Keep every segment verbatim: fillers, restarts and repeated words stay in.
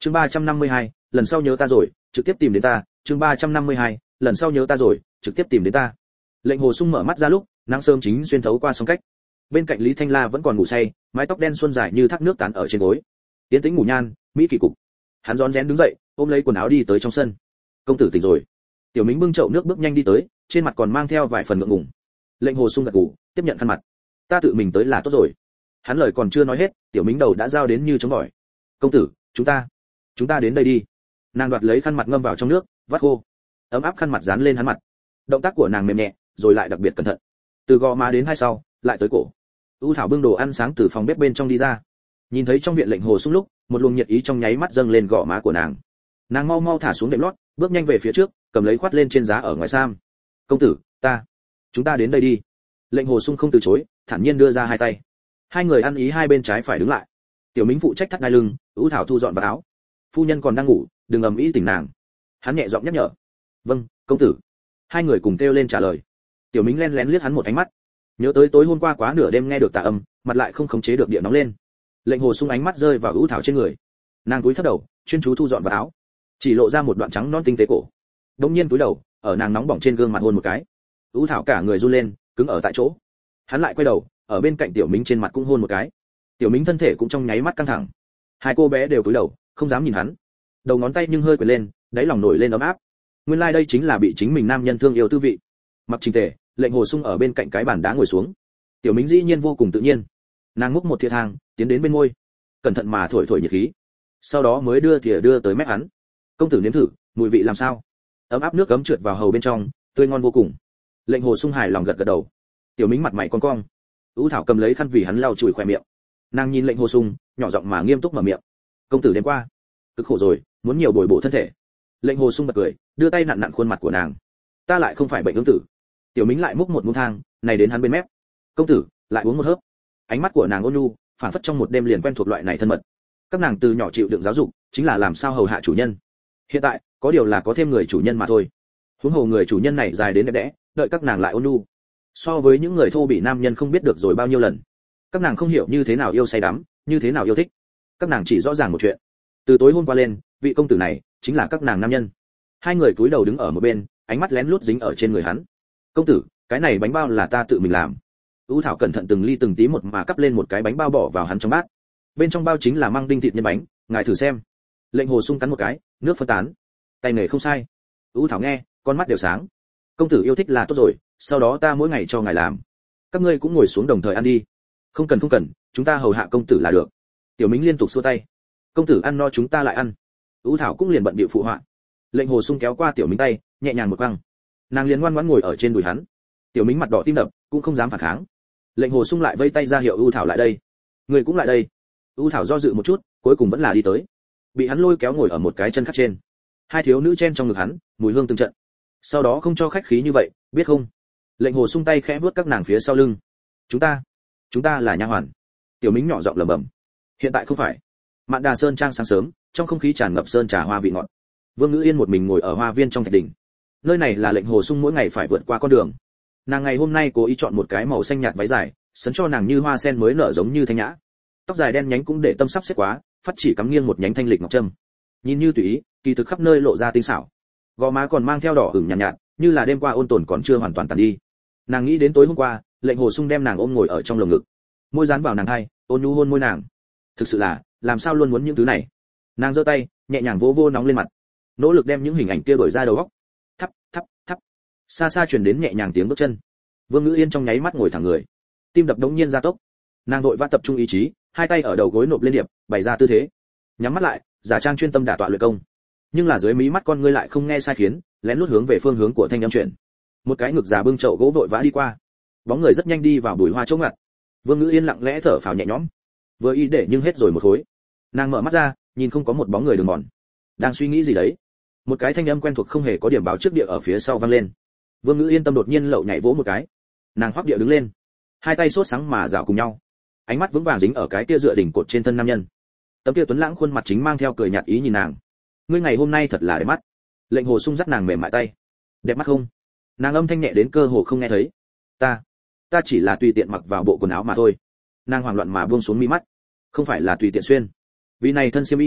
chương ba trăm năm mươi hai, lần sau nhớ ta rồi trực tiếp tìm đến ta. chương ba trăm năm mươi hai, lần sau nhớ ta rồi trực tiếp tìm đến ta. Lệnh Hồ Sung mở mắt ra lúc nắng sớm chính xuyên thấu qua song cách. Bên cạnh Lý Thanh La vẫn còn ngủ say, mái tóc đen xuân dài như thác nước tán ở trên gối. Tiến tĩnh ngủ nhan, mỹ kỳ cục. Hắn rón rén đứng dậy, ôm lấy quần áo đi tới trong sân. Công tử tỉnh rồi. Tiểu Mính bưng chậu nước bước nhanh đi tới, trên mặt còn mang theo vài phần ngượng ngùng. Lệnh Hồ Sung gật gù, tiếp nhận khăn mặt. Ta tự mình tới là tốt rồi. Hắn lời còn chưa nói hết, Tiểu Mính đầu đã giao đến như chống bỏi. Công tử, chúng ta, chúng ta đến đây đi. Nàng đoạt lấy khăn mặt ngâm vào trong nước, vắt khô. Ấm áp khăn mặt dán lên hắn mặt. Động tác của nàng mềm nhẹ, rồi lại đặc biệt cẩn thận. Từ gò má đến hai sau, lại tới cổ. U Thảo bưng đồ ăn sáng từ phòng bếp bên trong đi ra. Nhìn thấy trong viện Lệnh Hồ Sung lúc, một luồng nhiệt ý trong nháy mắt dâng lên gò má của nàng. Nàng mau mau thả xuống đệm lót, bước nhanh về phía trước, cầm lấy khoát lên trên giá ở ngoài sam. Công tử, ta, chúng ta đến đây đi. Lệnh Hồ Sung không từ chối, thản nhiên đưa ra hai tay. Hai người ăn ý hai bên trái phải đứng lại. Tiểu Mính phụ trách thắt đai lưng, U Thảo thu dọn vào áo. Phu nhân còn đang ngủ, đừng ầm ĩ tỉnh nàng. Hắn nhẹ giọng nhắc nhở. Vâng, công tử. Hai người cùng kêu lên trả lời. Tiểu Mính lén lén liếc hắn một ánh mắt. Nhớ tới tối hôm qua quá nửa đêm nghe được tà âm, mặt lại không khống chế được địa nóng lên. Lệnh Hồ Sung ánh mắt rơi vào U Thảo trên người. Nàng cúi thấp đầu, chuyên chú thu dọn vào áo, chỉ lộ ra một đoạn trắng non tinh tế cổ. Đống nhiên cúi đầu, ở nàng nóng bỏng trên gương mặt hôn một cái. U Thảo cả người run lên, cứng ở tại chỗ. Hắn lại quay đầu, ở bên cạnh Tiểu Mính trên mặt cũng hôn một cái. Tiểu Mính thân thể cũng trong nháy mắt căng thẳng. Hai cô bé đều cúi đầu, không dám nhìn hắn. Đầu ngón tay nhưng hơi quệt lên, đáy lòng nổi lên ấm áp. Nguyên lai like đây chính là bị chính mình nam nhân thương yêu tư vị. Mặc chỉnh tề, Lệnh Hồ Sung ở bên cạnh cái bàn đá ngồi xuống. Tiểu Mính dĩ nhiên vô cùng tự nhiên. Nàng múc một thìa thang, tiến đến bên môi, cẩn thận mà thổi thổi nhiệt khí. Sau đó mới đưa thìa đưa tới mép hắn. Công tử nếm thử, mùi vị làm sao? Ấm áp nước cấm trượt vào hầu bên trong, tươi ngon vô cùng. Lệnh Hồ Sung hài lòng gật gật đầu. Tiểu Mính mặt mày cong cong. U Thảo cầm lấy khăn vì hắn lau chùi khóe miệng. Nàng nhìn Lệnh Hồ Sung, nhỏ giọng mà nghiêm túc mở miệng. Công tử đêm qua cực khổ rồi, muốn nhiều bồi bổ thân thể. Lệnh Hồ Sung bật cười, đưa tay nặn nặn khuôn mặt của nàng. Ta lại không phải bệnh ương tử. Tiểu Mính lại múc một muỗng thang, này đến hắn bên mép. Công tử, lại uống một hớp. Ánh mắt của nàng ôn nhu, phản phất trong một đêm liền quen thuộc loại này thân mật. Các nàng từ nhỏ chịu đựng giáo dục, chính là làm sao hầu hạ chủ nhân. Hiện tại, có điều là có thêm người chủ nhân mà thôi. Huống hồ người chủ nhân này dài đến đẹp đẽ, đợi các nàng lại ôn nhu. So với những người thô bỉ nam nhân không biết được rồi bao nhiêu lần. Các nàng không hiểu như thế nào yêu say đắm, như thế nào yêu thích. Các nàng chỉ rõ ràng một chuyện. Từ tối hôm qua lên, vị công tử này chính là các nàng nam nhân. Hai người cúi đầu đứng ở một bên, ánh mắt lén lút dính ở trên người hắn. Công tử, cái này bánh bao là ta tự mình làm. U Thảo cẩn thận từng ly từng tí một mà cắp lên một cái bánh bao bỏ vào hắn trong bát. Bên trong bao chính là măng đinh thịt nhân bánh, ngài thử xem. Lệnh Hồ Sung cắn một cái, nước phân tán. Tay nghề không sai. U Thảo nghe, con mắt đều sáng. Công tử yêu thích là tốt rồi, sau đó ta mỗi ngày cho ngài làm. Các ngươi cũng ngồi xuống đồng thời ăn đi. Không cần không cần, chúng ta hầu hạ công tử là được. Tiểu Mính liên tục xua tay. Công tử ăn no chúng ta lại ăn. U Thảo cũng liền bận bịu phụ họa. Lệnh Hồ Sung kéo qua Tiểu Mính tay, nhẹ nhàng một quăng. Nàng liền ngoan ngoãn ngồi ở trên đùi hắn. Tiểu Mính mặt đỏ tim đập, cũng không dám phản kháng. Lệnh Hồ Sung lại vây tay ra hiệu U Thảo lại đây. Người cũng lại đây. U Thảo do dự một chút, cuối cùng vẫn là đi tới. Bị hắn lôi kéo ngồi ở một cái chân khác trên. Hai thiếu nữ chen trong ngực hắn, mùi hương từng trận. Sau đó không cho khách khí như vậy, biết không? Lệnh Hồ Sung tay khẽ vuốt các nàng phía sau lưng. Chúng ta, chúng ta là nha hoàn. Tiểu Mính nhỏ giọng lẩm bẩm. Hiện tại không phải. Mạn Đà Sơn trang sáng sớm, trong không khí tràn ngập sơn trà hoa vị ngọt. Vương Ngữ Yên một mình ngồi ở hoa viên trong thạch đỉnh. Nơi này là Lệnh Hồ Sung mỗi ngày phải vượt qua con đường. Nàng ngày hôm nay cố ý chọn một cái màu xanh nhạt váy dài, sấn cho nàng như hoa sen mới nở giống như thanh nhã. Tóc dài đen nhánh cũng để tâm sắp xếp quá, phát chỉ cắm nghiêng một nhánh thanh lịch ngọc trâm. Nhìn như tùy ý, kỳ thực khắp nơi lộ ra tinh xảo. Gò má còn mang theo đỏ ửng nhàn nhạt, nhạt, như là đêm qua ôn tồn còn chưa hoàn toàn tàn đi. Nàng nghĩ đến tối hôm qua, Lệnh Hồ Sung đem nàng ôm ngồi ở trong lồng ngực, môi dán vào nàng hai, ôn nhu hôn môi nàng. Thực sự là, làm sao luôn muốn những thứ này. Nàng giơ tay, nhẹ nhàng vỗ vô nóng lên mặt, nỗ lực đem những hình ảnh kia đổi ra đầu óc. Thắp, thắp, thắp. Xa xa truyền đến nhẹ nhàng tiếng bước chân. Vương Ngữ Yên trong nháy mắt ngồi thẳng người, tim đập đống nhiên gia tốc. Nàng vội vã tập trung ý chí, hai tay ở đầu gối nộp lên điệp, bày ra tư thế, nhắm mắt lại, giả trang chuyên tâm đả tọa luyện công. Nhưng là dưới mí mắt con ngươi lại không nghe sai khiến, lén lút hướng về phương hướng của thanh âm chuyển. Một cái ngực già bưng chậu gỗ vội vã đi qua, bóng người rất nhanh đi vào bụi hoa chỗ ngặt. Vương Ngữ Yên lặng lẽ thở phào nhẹ nhõm, vừa ý để nhưng hết rồi một khối. Nàng mở mắt ra, nhìn không có một bóng người đường mòn, đang suy nghĩ gì đấy. Một cái thanh âm quen thuộc không hề có điểm báo trước địa ở phía sau vang lên. Vương Ngữ Yên tâm đột nhiên lậu nhảy vỗ một cái, nàng hoắc địa đứng lên, hai tay sốt sáng mà dạo cùng nhau, ánh mắt vững vàng dính ở cái kia dựa đỉnh cột trên thân nam nhân. Tấm kia tuấn lãng khuôn mặt chính mang theo cười nhạt ý nhìn nàng. Ngươi ngày hôm nay thật là đẹp mắt. Lệnh Hồ Sung dắt nàng mềm mại tay. Đẹp mắt không? Nàng âm thanh nhẹ đến cơ hồ không nghe thấy. Ta, ta chỉ là tùy tiện mặc vào bộ quần áo mà thôi. Nàng hoảng loạn mà buông xuống mi mắt. Không phải là tùy tiện xuyên. Vì này thân xiêm y kìa,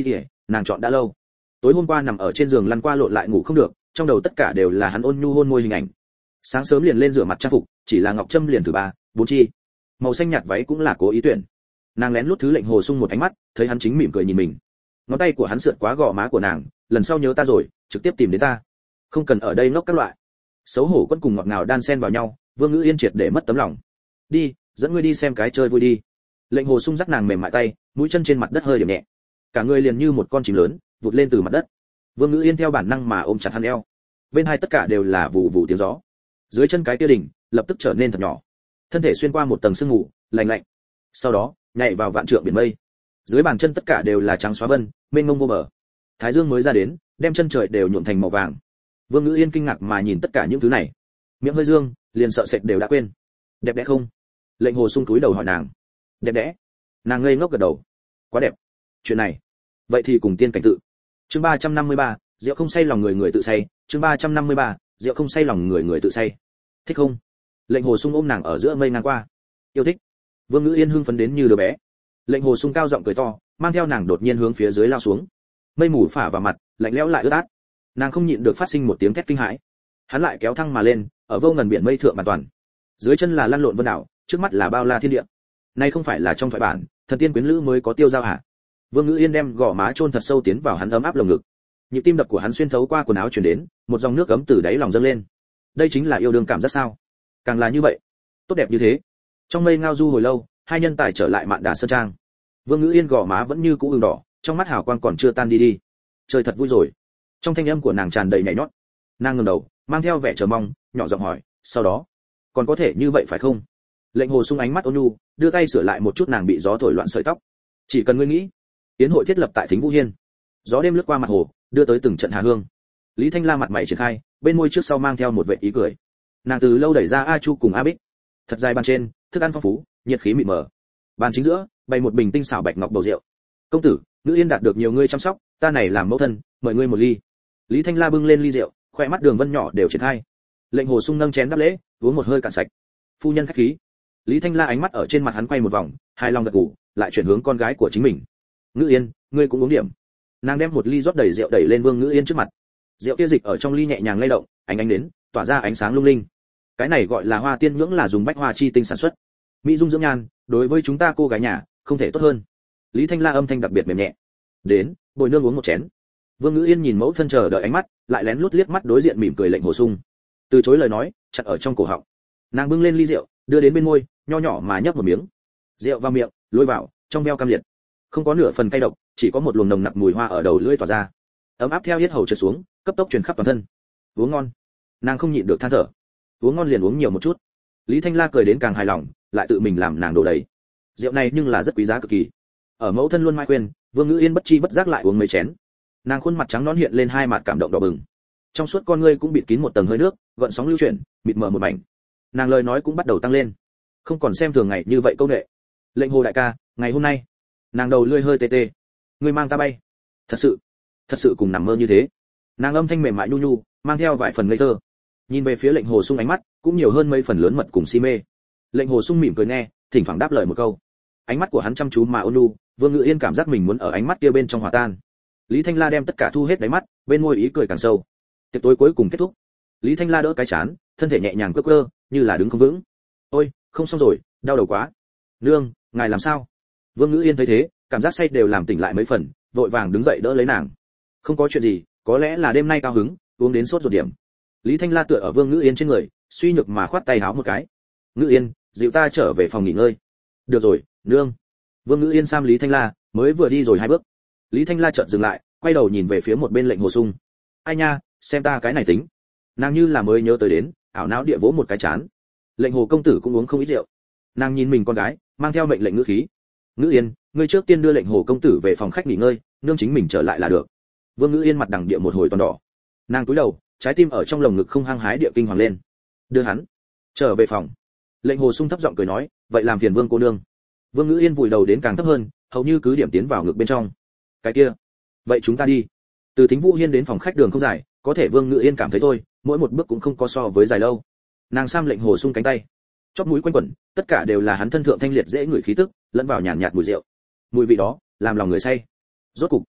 nàng chọn đã lâu. Tối hôm qua nằm ở trên giường lăn qua lộn lại ngủ không được, trong đầu tất cả đều là hắn ôn nhu hôn môi hình ảnh. Sáng sớm liền lên rửa mặt trang phục, chỉ là ngọc trâm liền thứ ba, bốn chi. Màu xanh nhạt váy cũng là cố ý tuyển. Nàng lén lút thứ lệnh Hồ Sung một ánh mắt, thấy hắn chính mỉm cười nhìn mình. Ngón tay của hắn sượt quá gò má của nàng, lần sau nhớ ta rồi, trực tiếp tìm đến ta. Không cần ở đây ngốc các loại. Xấu hổ quân cùng ngọt ngào đan xen vào nhau, Vương Ngữ Yên triệt để mất tấm lòng. Đi, dẫn ngươi đi xem cái chơi vui đi. Lệnh Hồ Sung dắt nàng mềm mại tay, mũi chân trên mặt đất hơi điểm nhẹ. Cả người liền như một con chim lớn, vụt lên từ mặt đất. Vương Ngữ Yên theo bản năng mà ôm chặt hắn eo. Bên hai tất cả đều là vụ vụ tiếng gió. Dưới chân cái kia đỉnh, lập tức trở nên thật nhỏ. Thân thể xuyên qua một tầng sương mù, lạnh lạnh. Sau đó, nhảy vào vạn trượng biển mây. Dưới bàn chân tất cả đều là trắng xóa vân, mênh mông vô bờ. Thái dương mới ra đến, đem chân trời đều nhuộm thành màu vàng. Vương Ngữ Yên kinh ngạc mà nhìn tất cả những thứ này, miệng hơi dương, liền sợ sệt đều đã quên. Đẹp đẽ không? Lệnh Hồ Sung cúi đầu hỏi nàng. Đẹp đẽ. Nàng ngây ngốc gật đầu. Quá đẹp. Chuyện này, vậy thì cùng tiên cảnh tự. Chương ba trăm năm mươi ba, rượu không say lòng người người tự say. Chương ba trăm năm mươi ba, rượu không say lòng người người tự say. Thích không? Lệnh Hồ Sung ôm nàng ở giữa mây ngang qua. Yêu thích. Vương Ngữ Yên hưng phấn đến như đứa bé. Lệnh Hồ Sung cao giọng cười to, mang theo nàng đột nhiên hướng phía dưới lao xuống. Mây mù phả vào mặt, lạnh lẽo lại ướt át. Nàng không nhịn được phát sinh một tiếng thét kinh hãi. Hắn lại kéo thăng mà lên, ở vô ngần biển mây thượng bàn toàn. Dưới chân là lăn lộn vân đảo, trước mắt là bao la thiên địa. Này không phải là trong thoại bản, thần tiên quyến lữ mới có tiêu giao hả? Vương Ngữ Yên đem gò má chôn thật sâu tiến vào hắn ấm áp lồng ngực. Nhịp tim đập của hắn xuyên thấu qua quần áo truyền đến, một dòng nước ấm từ đáy lòng dâng lên. Đây chính là yêu đương cảm giác sao? Càng là như vậy, tốt đẹp như thế. Trong mây ngao du hồi lâu, hai nhân tài trở lại Mạn Đà Sơn Trang. Vương Ngữ Yên gò má vẫn như cũ ửng đỏ, trong mắt hào quang còn chưa tan đi đi. Trời thật vui rồi. Trong thanh âm của nàng tràn đầy nhảy nhót. Nàng ngẩng đầu, mang theo vẻ chờ mong, nhỏ giọng hỏi, sau đó, còn có thể như vậy phải không? Lệnh Hồ Sung ánh mắt ôn nhu, đưa tay sửa lại một chút nàng bị gió thổi loạn sợi tóc. Chỉ cần ngươi nghĩ. Yến hội thiết lập tại Thính Vũ Hiên. Gió đêm lướt qua mặt hồ, đưa tới từng trận hà hương. Lý Thanh La mặt mày triển khai, bên môi trước sau mang theo một vệt ý cười. Nàng từ lâu đẩy ra A Chu cùng A Bích. Thật dài bàn trên, thức ăn phong phú, nhiệt khí mịt mờ. Bàn chính giữa, bày một bình tinh xảo bạch ngọc bầu rượu. Công tử, Nữ Yên đạt được nhiều ngươi chăm sóc, ta này làm mẫu thân, mời ngươi một ly. Lý Thanh La bưng lên ly rượu, khoe mắt đường vân nhỏ đều triển khai. Lệnh Hồ Sung nâng chén đáp lễ, uống một hơi cạn sạch. Phu nhân khách khí. Lý Thanh La ánh mắt ở trên mặt hắn quay một vòng, hài lòng gật gù, lại chuyển hướng con gái của chính mình. Ngữ Yên, ngươi cũng uống điểm. Nàng đem một ly rót đầy rượu đẩy lên Vương Ngữ Yên trước mặt. Rượu kia dịch ở trong ly nhẹ nhàng lay động, ánh ánh đến, tỏa ra ánh sáng lung linh. Cái này gọi là hoa tiên nhưỡng, là dùng bách hoa chi tinh sản xuất. Mỹ dung dưỡng nhan, đối với chúng ta cô gái nhà, không thể tốt hơn. Lý Thanh La âm thanh đặc biệt mềm nhẹ. Đến, bồi nương uống một chén. Vương Ngữ Yên nhìn mẫu thân chờ đợi ánh mắt, lại lén lút liếc mắt đối diện mỉm cười Lệnh Hồ Sung. Từ chối lời nói, chặt ở trong cổ họng. Nàng bưng lên ly rượu, đưa đến bên môi, nho nhỏ mà nhấp một miếng. Rượu vào miệng, lôi vào, trong veo cam liệt. Không có nửa phần cay độc, chỉ có một luồng nồng nặc mùi hoa ở đầu lưỡi tỏa ra. Ấm áp theo yết hầu trượt xuống, cấp tốc truyền khắp toàn thân. Uống ngon. Nàng không nhịn được than thở. Uống ngon liền uống nhiều một chút. Lý Thanh La cười đến càng hài lòng, lại tự mình làm nàng đồ đầy. Rượu này nhưng là rất quý giá cực kỳ. Ở mẫu thân luôn mai khuyên, Vương Ngữ Yên bất chi bất giác lại uống mấy chén. Nàng khuôn mặt trắng nõn hiện lên hai mặt cảm động đỏ bừng. Trong suốt con ngươi cũng bịt kín một tầng hơi nước, gợn sóng lưu chuyển, mịt mờ một mảnh. Nàng lời nói cũng bắt đầu tăng lên, không còn xem thường ngày như vậy câu nệ. Lệnh Hồ đại ca, ngày hôm nay, nàng đầu lưỡi hơi tê tê. Ngươi mang ta bay? Thật sự, thật sự cùng nằm mơ như thế. Nàng âm thanh mềm mại nhu nhu, mang theo vài phần ngây thơ. Nhìn về phía Lệnh Hồ Sung ánh mắt cũng nhiều hơn mấy phần lớn mật cùng si mê. Lệnh Hồ Sung mỉm cười nghe, thỉnh thoảng đáp lời một câu. Ánh mắt của hắn chăm chú mà ôn nhu, Vương Ngữ Yên cảm giác mình muốn ở ánh mắt kia bên trong hòa tan. Lý Thanh La đem tất cả thu hết đáy mắt, bên môi ý cười càng sâu. Tiệc tối cuối cùng kết thúc. Lý Thanh La đỡ cái chán, thân thể nhẹ nhàng quơ quơ, như là đứng không vững. Ôi, không xong rồi, đau đầu quá. Nương, ngài làm sao? Vương Ngữ Yên thấy thế, cảm giác say đều làm tỉnh lại mấy phần, vội vàng đứng dậy đỡ lấy nàng. Không có chuyện gì, có lẽ là đêm nay cao hứng, uống đến sốt ruột điểm. Lý Thanh La tựa ở Vương Ngữ Yên trên người, suy nhược mà khoát tay háo một cái. Ngữ Yên, dịu ta trở về phòng nghỉ ngơi. Được rồi, nương. Vương Ngữ Yên sam Lý Thanh La, mới vừa đi rồi hai bước. Lý Thanh La chợt dừng lại, quay đầu nhìn về phía một bên Lệnh Hồ Sung. Ai nha, xem ta cái này tính. Nàng như là mới nhớ tới đến, ảo não địa vỗ một cái chán. Lệnh Hồ công tử cũng uống không ít rượu. Nàng nhìn mình con gái, mang theo mệnh lệnh ngữ khí. Ngữ Yên, ngươi trước tiên đưa Lệnh Hồ công tử về phòng khách nghỉ ngơi, nương chính mình trở lại là được. Vương Ngữ Yên mặt đằng địa một hồi toàn đỏ. Nàng cúi đầu, trái tim ở trong lồng ngực không hăng hái địa kinh hoàng lên. Đưa hắn trở về phòng. Lệnh Hồ Sung thấp giọng cười nói, vậy làm phiền Vương cô nương. Vương Ngữ Yên vùi đầu đến càng thấp hơn, hầu như cứ điểm tiến vào ngực bên trong. Cái kia, vậy chúng ta đi. Từ Thính Vũ Hiên đến phòng khách đường không dài, có thể Vương Ngữ Yên cảm thấy thôi, mỗi một bước cũng không có so với dài lâu. Nàng sam Lệnh Hồ Sung cánh tay, chóp mũi quanh quẩn, tất cả đều là hắn thân thượng thanh liệt dễ ngửi khí tức, lẫn vào nhàn nhạt mùi rượu. Mùi vị đó, làm lòng người say. Rốt cục,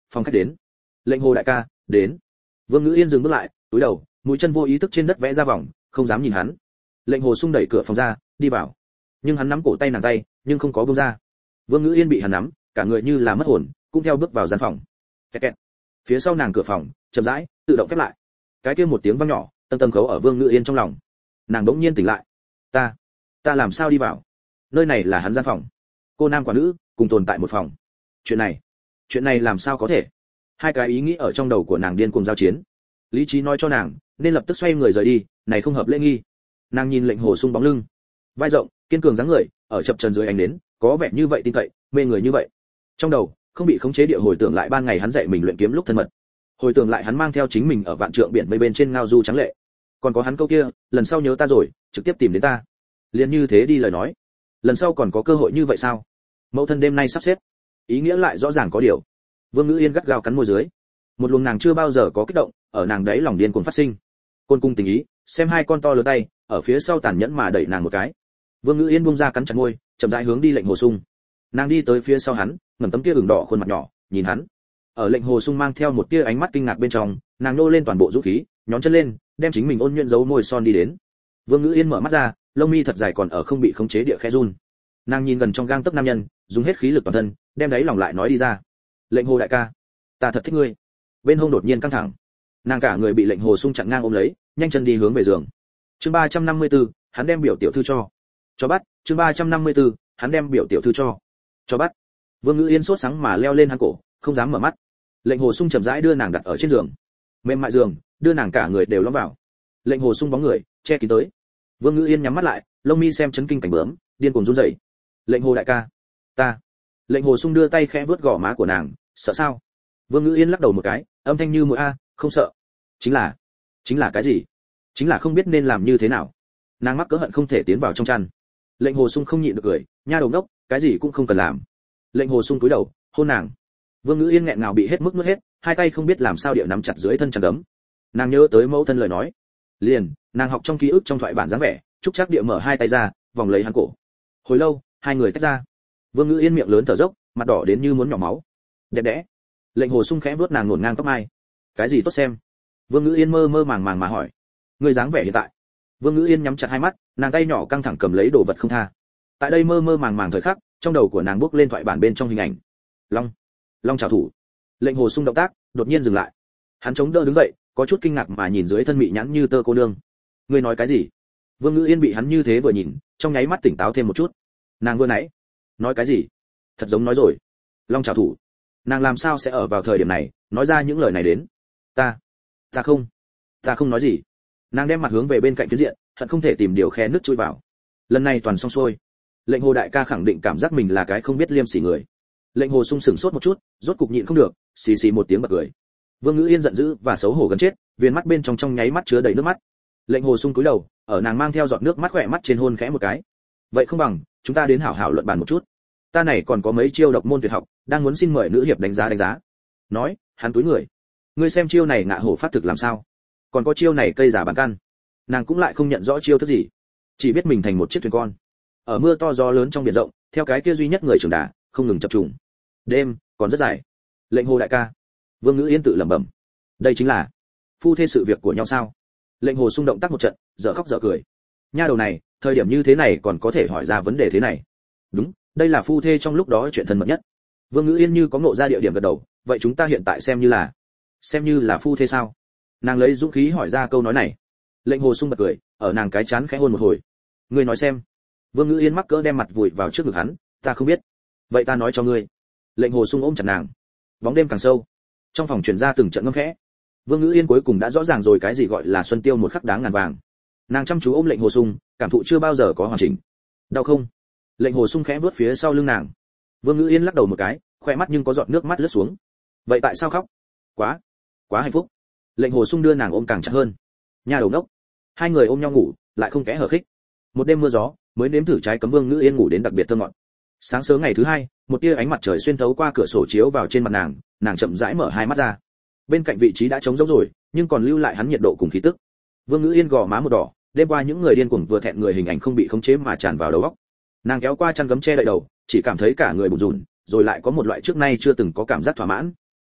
phòng khách đến. Lệnh Hồ đại ca, đến. Vương Ngữ Yên dừng bước lại, cúi đầu, mũi chân vô ý thức trên đất vẽ ra vòng, không dám nhìn hắn. Lệnh Hồ Sung đẩy cửa phòng ra, đi vào. Nhưng hắn nắm cổ tay nàng tay, nhưng không có buông ra. Vương Ngữ Yên bị hắn nắm, cả người như là mất hồn, cũng theo bước vào gian phòng. Kẹt kẹt. Phía sau nàng cửa phòng, chậm rãi, tự động khép lại. Cái kia một tiếng vang nhỏ, tầng tầng khấu ở Vương Ngữ Yên trong lòng. Nàng đống nhiên tỉnh lại. Ta, ta làm sao đi vào? Nơi này là hắn gian phòng. Cô nam quả nữ, cùng tồn tại một phòng. Chuyện này, chuyện này làm sao có thể? Hai cái ý nghĩ ở trong đầu của nàng điên cuồng giao chiến. Lý trí nói cho nàng, nên lập tức xoay người rời đi, này không hợp lễ nghi. Nàng nhìn Lệnh Hồ Sung bóng lưng, vai rộng, kiên cường dáng người, ở chập chờn dưới ánh nến, có vẻ như vậy tin cậy, mê người như vậy. Trong đầu, không bị khống chế địa hồi tưởng lại ban ngày hắn dạy mình luyện kiếm lúc thân mật. Hồi tưởng lại hắn mang theo chính mình ở vạn trượng biển mây bên trên ngao du trắng lệ. Còn có hắn câu kia, lần sau nhớ ta rồi, trực tiếp tìm đến ta. Liền như thế đi lời nói. Lần sau còn có cơ hội như vậy sao? Mẫu thân đêm nay sắp xếp. Ý nghĩa lại rõ ràng có điều. Vương Ngữ Yên gắt gao cắn môi dưới. Một luồng nàng chưa bao giờ có kích động, ở nàng đấy lòng điên cuồng phát sinh. Côn cung tình ý, xem hai con to lớn tay, ở phía sau tàn nhẫn mà đẩy nàng một cái. Vương Ngữ Yên buông ra cắn chặt môi, chậm rãi hướng đi Lệnh Hồ Sung. Nàng đi tới phía sau hắn, ngẩng tấm kia ửng đỏ khuôn mặt nhỏ, nhìn hắn. Ở Lệnh Hồ Sung mang theo một tia ánh mắt kinh ngạc bên trong, nàng nô lên toàn bộ dũng khí, nhón chân lên, đem chính mình ôn nhuận giấu môi son đi đến. Vương Ngữ Yên mở mắt ra, lông mi thật dài còn ở không bị khống chế địa khẽ run. Nàng nhìn gần trong gang tấc nam nhân, dùng hết khí lực toàn thân, đem đấy lòng lại nói đi ra. Lệnh Hồ đại ca, ta thật thích ngươi. Bên hông đột nhiên căng thẳng, nàng cả người bị Lệnh Hồ Sung chặn ngang ôm lấy, nhanh chân đi hướng về giường. Chương ba trăm năm mươi tư, hắn đem biểu tiểu thư cho. Cho bắt, chương ba trăm năm mươi tư, hắn đem biểu tiểu thư cho. Cho bắt. Vương Ngữ Yên sốt sắng mà leo lên hắn cổ, không dám mở mắt. Lệnh Hồ Sung chậm rãi đưa nàng đặt ở trên giường. Mềm mại giường, đưa nàng cả người đều lõm vào. Lệnh Hồ Sung bóng người, che kín tới. Vương Ngữ Yên nhắm mắt lại, lông mi xem chấn kinh cảnh bướm, điên cuồng run rẩy. Lệnh Hồ đại ca, ta. Lệnh Hồ Sung đưa tay khẽ vuốt gò má của nàng, sợ sao? Vương Ngữ Yên lắc đầu một cái, âm thanh như mũi a, không sợ. Chính là, chính là cái gì? Chính là không biết nên làm như thế nào. Nàng mắc cỡ hận không thể tiến vào trong chăn. Lệnh Hồ Sung không nhịn được cười, nha đầu ngốc, cái gì cũng không cần làm. Lệnh Hồ Sung cúi đầu, hôn nàng. Vương Ngữ Yên nghẹn ngào bị hết mức nuốt hết, hai tay không biết làm sao địa nắm chặt dưới thân chăn đấm. Nàng nhớ tới mẫu thân lời nói, liền, nàng học trong ký ức trong thoại bản dáng vẻ, trúc chắc địa mở hai tay ra, vòng lấy hắn cổ. Hồi lâu, hai người tách ra. Vương Ngữ Yên miệng lớn thở dốc, mặt đỏ đến như muốn nhỏ máu. Đẹp đẽ. Lệnh Hồ Sung khẽ vuốt nàng nuột ngang tóc mai. Cái gì tốt xem? Vương Ngữ Yên mơ mơ màng màng mà hỏi. Người dáng vẻ hiện tại. Vương Ngữ Yên nhắm chặt hai mắt, nàng tay nhỏ căng thẳng cầm lấy đồ vật không tha. Tại đây mơ mơ màng màng thời khắc, trong đầu của nàng bước lên thoại bản bên trong hình ảnh. Long, Long chào thủ. Lệnh Hồ Sung động tác đột nhiên dừng lại. Hắn chống đỡ đứng dậy, có chút kinh ngạc mà nhìn dưới thân mị nhãn như tơ cô nương. Ngươi nói cái gì? Vương Ngữ Yên bị hắn như thế vừa nhìn, trong nháy mắt tỉnh táo thêm một chút. Nàng vừa nãy nói cái gì? Thật giống nói rồi. Long chào thủ. Nàng làm sao sẽ ở vào thời điểm này nói ra những lời này đến? Ta, ta không, ta không nói gì. Nàng đem mặt hướng về bên cạnh phiến diện, hận không thể tìm điều khe nước chui vào. Lần này toàn xong xuôi. Lệnh Hồ đại ca khẳng định cảm giác mình là cái không biết liêm sỉ người. Lệnh Hồ Sung sững sốt một chút, rốt cục nhịn không được, xì xì một tiếng bật cười. Vương Ngữ Yên giận dữ và xấu hổ gần chết, viên mắt bên trong trong nháy mắt chứa đầy nước mắt. Lệnh Hồ Sung cúi đầu, ở nàng mang theo giọt nước mắt khỏe mắt trên hôn khẽ một cái. Vậy không bằng, chúng ta đến hảo hảo luận bàn một chút. Ta này còn có mấy chiêu độc môn tuyệt học, đang muốn xin mời nữ hiệp đánh giá đánh giá. Nói, hắn túi người. Ngươi xem chiêu này ngạ hổ phát thực làm sao? Còn có chiêu này cây giả bàn căn. Nàng cũng lại không nhận rõ chiêu thức gì, chỉ biết mình thành một chiếc thuyền con, ở mưa to gió lớn trong biển rộng, theo cái kia duy nhất người trưởng đà, không ngừng chập trùng. Đêm còn rất dài. Lệnh Hồ đại ca. Vương Ngữ Yên tự lẩm bẩm. Đây chính là phu thê sự việc của nhau sao? Lệnh Hồ Sung động tác một trận, dở khóc dở cười. Nha đầu này, thời điểm như thế này còn có thể hỏi ra vấn đề thế này. Đúng, đây là phu thê trong lúc đó chuyện thân mật nhất. Vương Ngữ Yên như có ngộ ra địa điểm gật đầu, vậy chúng ta hiện tại xem như là xem như là phu thê sao? Nàng lấy dũng khí hỏi ra câu nói này. Lệnh Hồ Sung bật cười, ở nàng cái chán khẽ hôn một hồi. Ngươi nói xem. Vương Ngữ Yên mắc cỡ đem mặt vùi vào trước ngực hắn, ta không biết. Vậy ta nói cho ngươi. Lệnh Hồ Sung ôm chặt nàng. Bóng đêm càng sâu, trong phòng truyền ra từng trận ngâm khẽ. Vương Ngữ Yên cuối cùng đã rõ ràng rồi cái gì gọi là xuân tiêu một khắc đáng ngàn vàng. Nàng chăm chú ôm Lệnh Hồ Sung, cảm thụ chưa bao giờ có hoàn chỉnh. Đau không? Lệnh Hồ Sung khẽ vuốt phía sau lưng nàng. Vương Ngữ Yên lắc đầu một cái, khoe mắt nhưng có giọt nước mắt lướt xuống. Vậy tại sao khóc? Quá, quá hạnh phúc. Lệnh Hồ Sung đưa nàng ôm càng chặt hơn. Nha đầu ngốc. Hai người ôm nhau ngủ, lại không kẽ hở khích. Một đêm mưa gió, mới nếm thử trái cấm Vương Ngữ Yên ngủ đến đặc biệt thơ ngọt. Sáng sớm ngày thứ hai, một tia ánh mặt trời xuyên thấu qua cửa sổ chiếu vào trên mặt nàng, nàng chậm rãi mở hai mắt ra. Bên cạnh vị trí đã trống rỗng rồi, nhưng còn lưu lại hắn nhiệt độ cùng khí tức. Vương Ngữ Yên gò má một đỏ, đêm qua những người điên cuồng vừa thẹn người hình ảnh không bị khống chế mà tràn vào đầu óc. Nàng kéo qua chăn gấm che đậy đầu, chỉ cảm thấy cả người bủn rủn, rồi lại có một loại trước nay chưa từng có cảm giác thỏa mãn.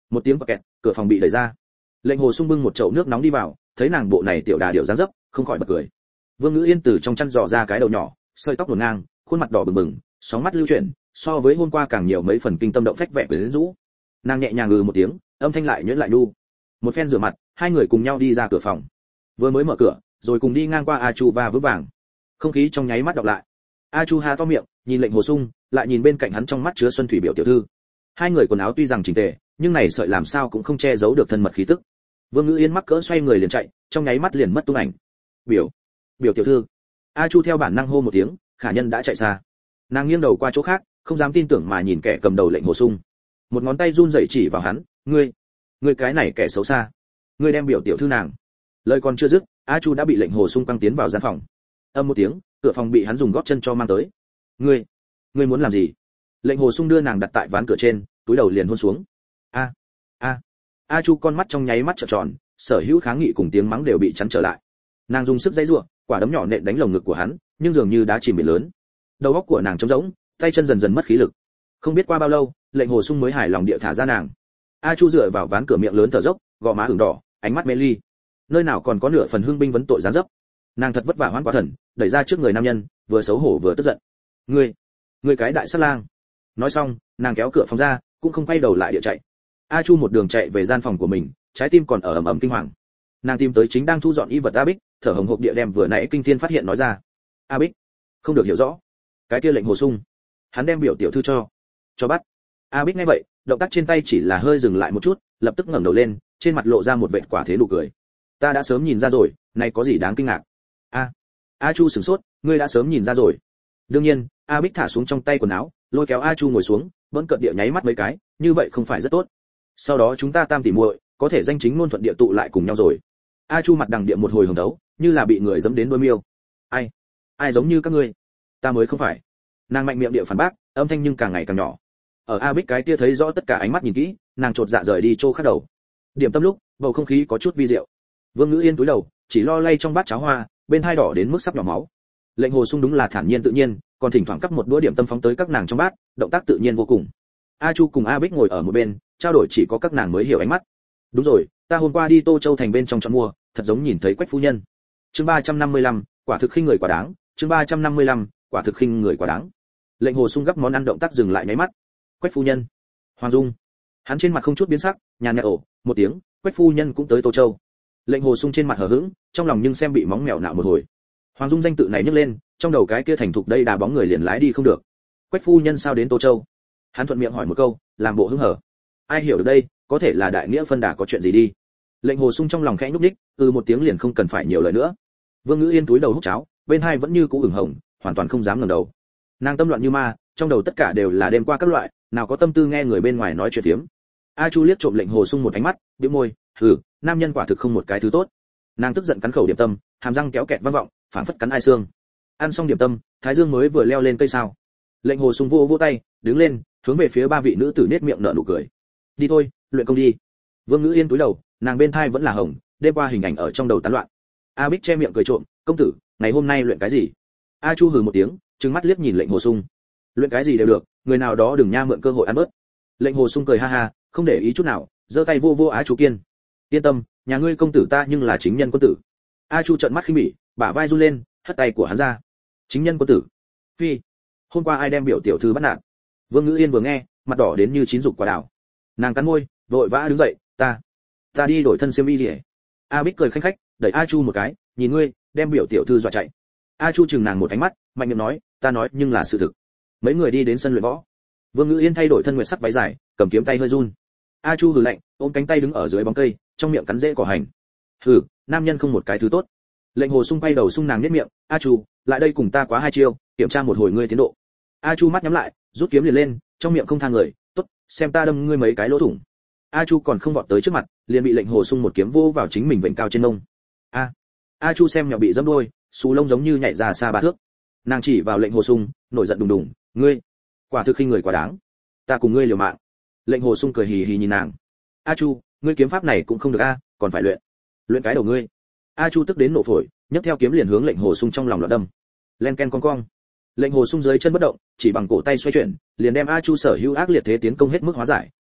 Một tiếng bạc kẹt, cửa phòng bị đẩy ra. Lệnh Hồ Sung bưng một chậu nước nóng đi vào, thấy nàng bộ này tiểu đà điểu dáng dấp, không khỏi bật cười. Vương Ngữ Yên từ trong chăn dò ra cái đầu nhỏ, sợi tóc hỗn ngang, khuôn mặt đỏ bừng bừng, sóng mắt lưu chuyển, so với hôm qua càng nhiều mấy phần kinh tâm động phách vẻ quyến rũ. Nàng nhẹ nhàng ngừ một tiếng, âm thanh lại nhuyễn lại nhu. Một phen rửa mặt, hai người cùng nhau đi ra cửa phòng. Vừa mới mở cửa, rồi cùng đi ngang qua A Chu và Vững Vàng. Không khí trong nháy mắt đọc lại. A Chu há to miệng, nhìn Lệnh Hồ Sung, lại nhìn bên cạnh hắn trong mắt chứa xuân thủy biểu tiểu thư. Hai người quần áo tuy rằng chỉnh tề, nhưng này sợi làm sao cũng không che giấu được thân mật khí tức. Vương Ngữ Yên mắc cỡ xoay người liền chạy, trong nháy mắt liền mất tung ảnh. Biểu, biểu tiểu thư. A Chu theo bản năng hô một tiếng, khả nhân đã chạy xa. Nàng nghiêng đầu qua chỗ khác, không dám tin tưởng mà nhìn kẻ cầm đầu Lệnh Hồ Sung. Một ngón tay run rẩy chỉ vào hắn, ngươi, ngươi cái này kẻ xấu xa, ngươi đem biểu tiểu thư nàng. Lời còn chưa dứt, A Chu đã bị Lệnh Hồ Sung quăng tiến vào gian phòng. Âm một tiếng, cửa phòng bị hắn dùng gót chân cho mang tới. Ngươi, ngươi muốn làm gì? Lệnh Hồ Sung đưa nàng đặt tại ván cửa trên, túi đầu liền hôn xuống. A, a, A Chu con mắt trong nháy mắt trợn tròn, sở hữu kháng nghị cùng tiếng mắng đều bị chắn trở lại. Nàng dùng sức giãy giụa, quả đấm nhỏ nện đánh lồng ngực của hắn, nhưng dường như đá chìm biển lớn. Đầu óc của nàng trống rỗng, tay chân dần dần mất khí lực. Không biết qua bao lâu, Lệnh Hồ Sung mới hài lòng địa thả ra nàng. A Chu dựa vào ván cửa miệng lớn thở dốc, gò má ửng đỏ, ánh mắt mê ly. Nơi nào còn có nửa phần hương binh vấn tội giáng dấp. Nàng thật vất vả hoãn quá thần, đẩy ra trước người nam nhân, vừa xấu hổ vừa tức giận. Ngươi, ngươi cái đại sát lang. Nói xong, nàng kéo cửa phòng ra, cũng không quay đầu lại địa chạy. A Chu một đường chạy về gian phòng của mình, trái tim còn ở ầm ầm kinh hoàng. Nàng tìm tới chính đang thu dọn y vật A Bích, thở hổn hộc địa đem vừa nãy kinh thiên phát hiện nói ra. A Bích, không được hiểu rõ. Cái kia Lệnh Hồ Sung, hắn đem biểu tiểu thư cho, cho bắt. A Bích nghe vậy, động tác trên tay chỉ là hơi dừng lại một chút, lập tức ngẩng đầu lên, trên mặt lộ ra một vệt quả thế nụ cười. Ta đã sớm nhìn ra rồi, này có gì đáng kinh ngạc? A, A Chu sửng sốt, ngươi đã sớm nhìn ra rồi. Đương nhiên, A Bích thả xuống trong tay quần áo, lôi kéo A Chu ngồi xuống, vẫn cận địa nháy mắt mấy cái, như vậy không phải rất tốt. Sau đó chúng ta tam tỷ muội, có thể danh chính ngôn thuận địa tụ lại cùng nhau rồi. A Chu mặt đằng địa một hồi hồng đấu, như là bị người giẫm đến đôi miêu. Ai, ai giống như các ngươi? Ta mới không phải. Nàng mạnh miệng địa phản bác, âm thanh nhưng càng ngày càng nhỏ. Ở A Bích cái kia thấy rõ tất cả ánh mắt nhìn kỹ, nàng chột dạ rời đi chỗ khác đầu. Điểm tâm lúc, bầu không khí có chút vi diệu. Vương Ngữ Yên cúi đầu, chỉ lo lay trong bát cháo hoa, bên hai đỏ đến mức sắp nhỏ máu. Lệnh Hồ Sung đúng là thản nhiên tự nhiên, còn thỉnh thoảng cắp một đũa điểm tâm phóng tới các nàng trong bát, động tác tự nhiên vô cùng. A Chu cùng A Bích ngồi ở một bên, trao đổi chỉ có các nàng mới hiểu ánh mắt. Đúng rồi, ta hôm qua đi Tô Châu thành bên trong chọn mua, thật giống nhìn thấy Quách phu nhân. Chương ba trăm năm mươi lăm, quả thực khinh người quá đáng, chương ba trăm năm mươi lăm, quả thực khinh người quá đáng. Lệnh Hồ Sung gấp món ăn động tác dừng lại nháy mắt. Quách phu nhân, Hoàng Dung. Hắn trên mặt không chút biến sắc, nhàn nhạt ồ, một tiếng, Quách phu nhân cũng tới Tô Châu. Lệnh Hồ Sung trên mặt hờ hững, trong lòng nhưng xem bị móng mèo nạo một hồi. Hoàng Dung danh tự này nhấc lên, trong đầu cái kia thành thục đây đá bóng người liền lái đi không được. Quách phu nhân sao đến Tô Châu? Hắn thuận miệng hỏi một câu, làm bộ hứng hở. Ai hiểu được đây, có thể là đại nghĩa phân đà có chuyện gì đi. Lệnh Hồ Sung trong lòng khẽ nhúc nhích, ừ một tiếng liền không cần phải nhiều lời nữa. Vương Ngữ Yên túi đầu hút cháo, bên hai vẫn như cũ ửng hồng, hoàn toàn không dám ngẩng đầu. Nàng tâm loạn như ma, trong đầu tất cả đều là đêm qua các loại, nào có tâm tư nghe người bên ngoài nói chuyện tiếm. A Chu liếc trộm Lệnh Hồ Sung một ánh mắt, bĩu môi, hừ, nam nhân quả thực không một cái thứ tốt. Nàng tức giận cắn khẩu điểm tâm, hàm răng kéo kẹt vang vọng, phảng phất cắn ai xương. Ăn xong điểm tâm, Thái Dương mới vừa leo lên cây sao. Lệnh Hồ Sung vô vô tay, đứng lên, hướng về phía ba vị nữ tử nết miệng nở nụ cười. Đi thôi, luyện công đi. Vương Ngữ Yên cúi đầu, nàng bên thai vẫn là hồng, đêm qua hình ảnh ở trong đầu tán loạn. A Bích che miệng cười trộm, công tử, ngày hôm nay luyện cái gì? A Chu hừ một tiếng, trừng mắt liếc nhìn Lệnh Hồ Sung. Luyện cái gì đều được, người nào đó đừng nha mượn cơ hội ăn bớt. Lệnh Hồ Sung cười ha ha, không để ý chút nào, giơ tay vô vô A Chu kiên. Yên tâm, nhà ngươi công tử ta nhưng là chính nhân quân tử. A Chu trợn mắt khinh bỉ, bả vai run lên, hất tay của hắn ra. Chính nhân quân tử? Phi, hôm qua ai đem biểu tiểu thư bắt nạt? Vương Ngữ Yên vừa nghe, mặt đỏ đến như chín dục quả đào. Nàng cắn môi, vội vã đứng dậy, ta, ta đi đổi thân xiêm y liễu. A Bích cười khanh khách, đẩy A Chu một cái, nhìn ngươi, đem biểu tiểu thư dọa chạy. A Chu chừng nàng một ánh mắt, mạnh miệng nói, ta nói nhưng là sự thực. Mấy người đi đến sân luyện võ. Vương Ngữ Yên thay đổi thân nguyệt sắc váy dài, cầm kiếm tay hơi run. A Chu hừ lạnh, ôm cánh tay đứng ở dưới bóng cây, trong miệng cắn rễ cỏ hành. Hừ, nam nhân không một cái thứ tốt. Lệnh Hồ Sung quay đầu sung nàng nhếch miệng, A Chu, lại đây cùng ta quá hai chiêu, kiểm tra một hồi ngươi tiến độ. A Chu mắt nhắm lại, rút kiếm liền lên, trong miệng không tha người, tốt, xem ta đâm ngươi mấy cái lỗ thủng. A Chu còn không vọt tới trước mặt, liền bị Lệnh Hồ Sung một kiếm vô vào chính mình vểnh cao trên mông. A, A Chu xem mèo bị dẫm đôi, xù lông giống như nhảy ra xa ba thước. Nàng chỉ vào Lệnh Hồ Sung, nổi giận đùng đùng, ngươi, quả thực khinh người quá đáng, ta cùng ngươi liều mạng. Lệnh Hồ Sung cười hì hì nhìn nàng. A Chu, ngươi kiếm pháp này cũng không được a, còn phải luyện. Luyện cái đầu ngươi. A Chu tức đến nổ phổi, nhấc theo kiếm liền hướng Lệnh Hồ Sung trong lòng loạn đâm. Len ken cong cong. Lệnh Hồ Sung dưới chân bất động, chỉ bằng cổ tay xoay chuyển, liền đem A Chu sở hữu ác liệt thế tiến công hết mức hóa giải,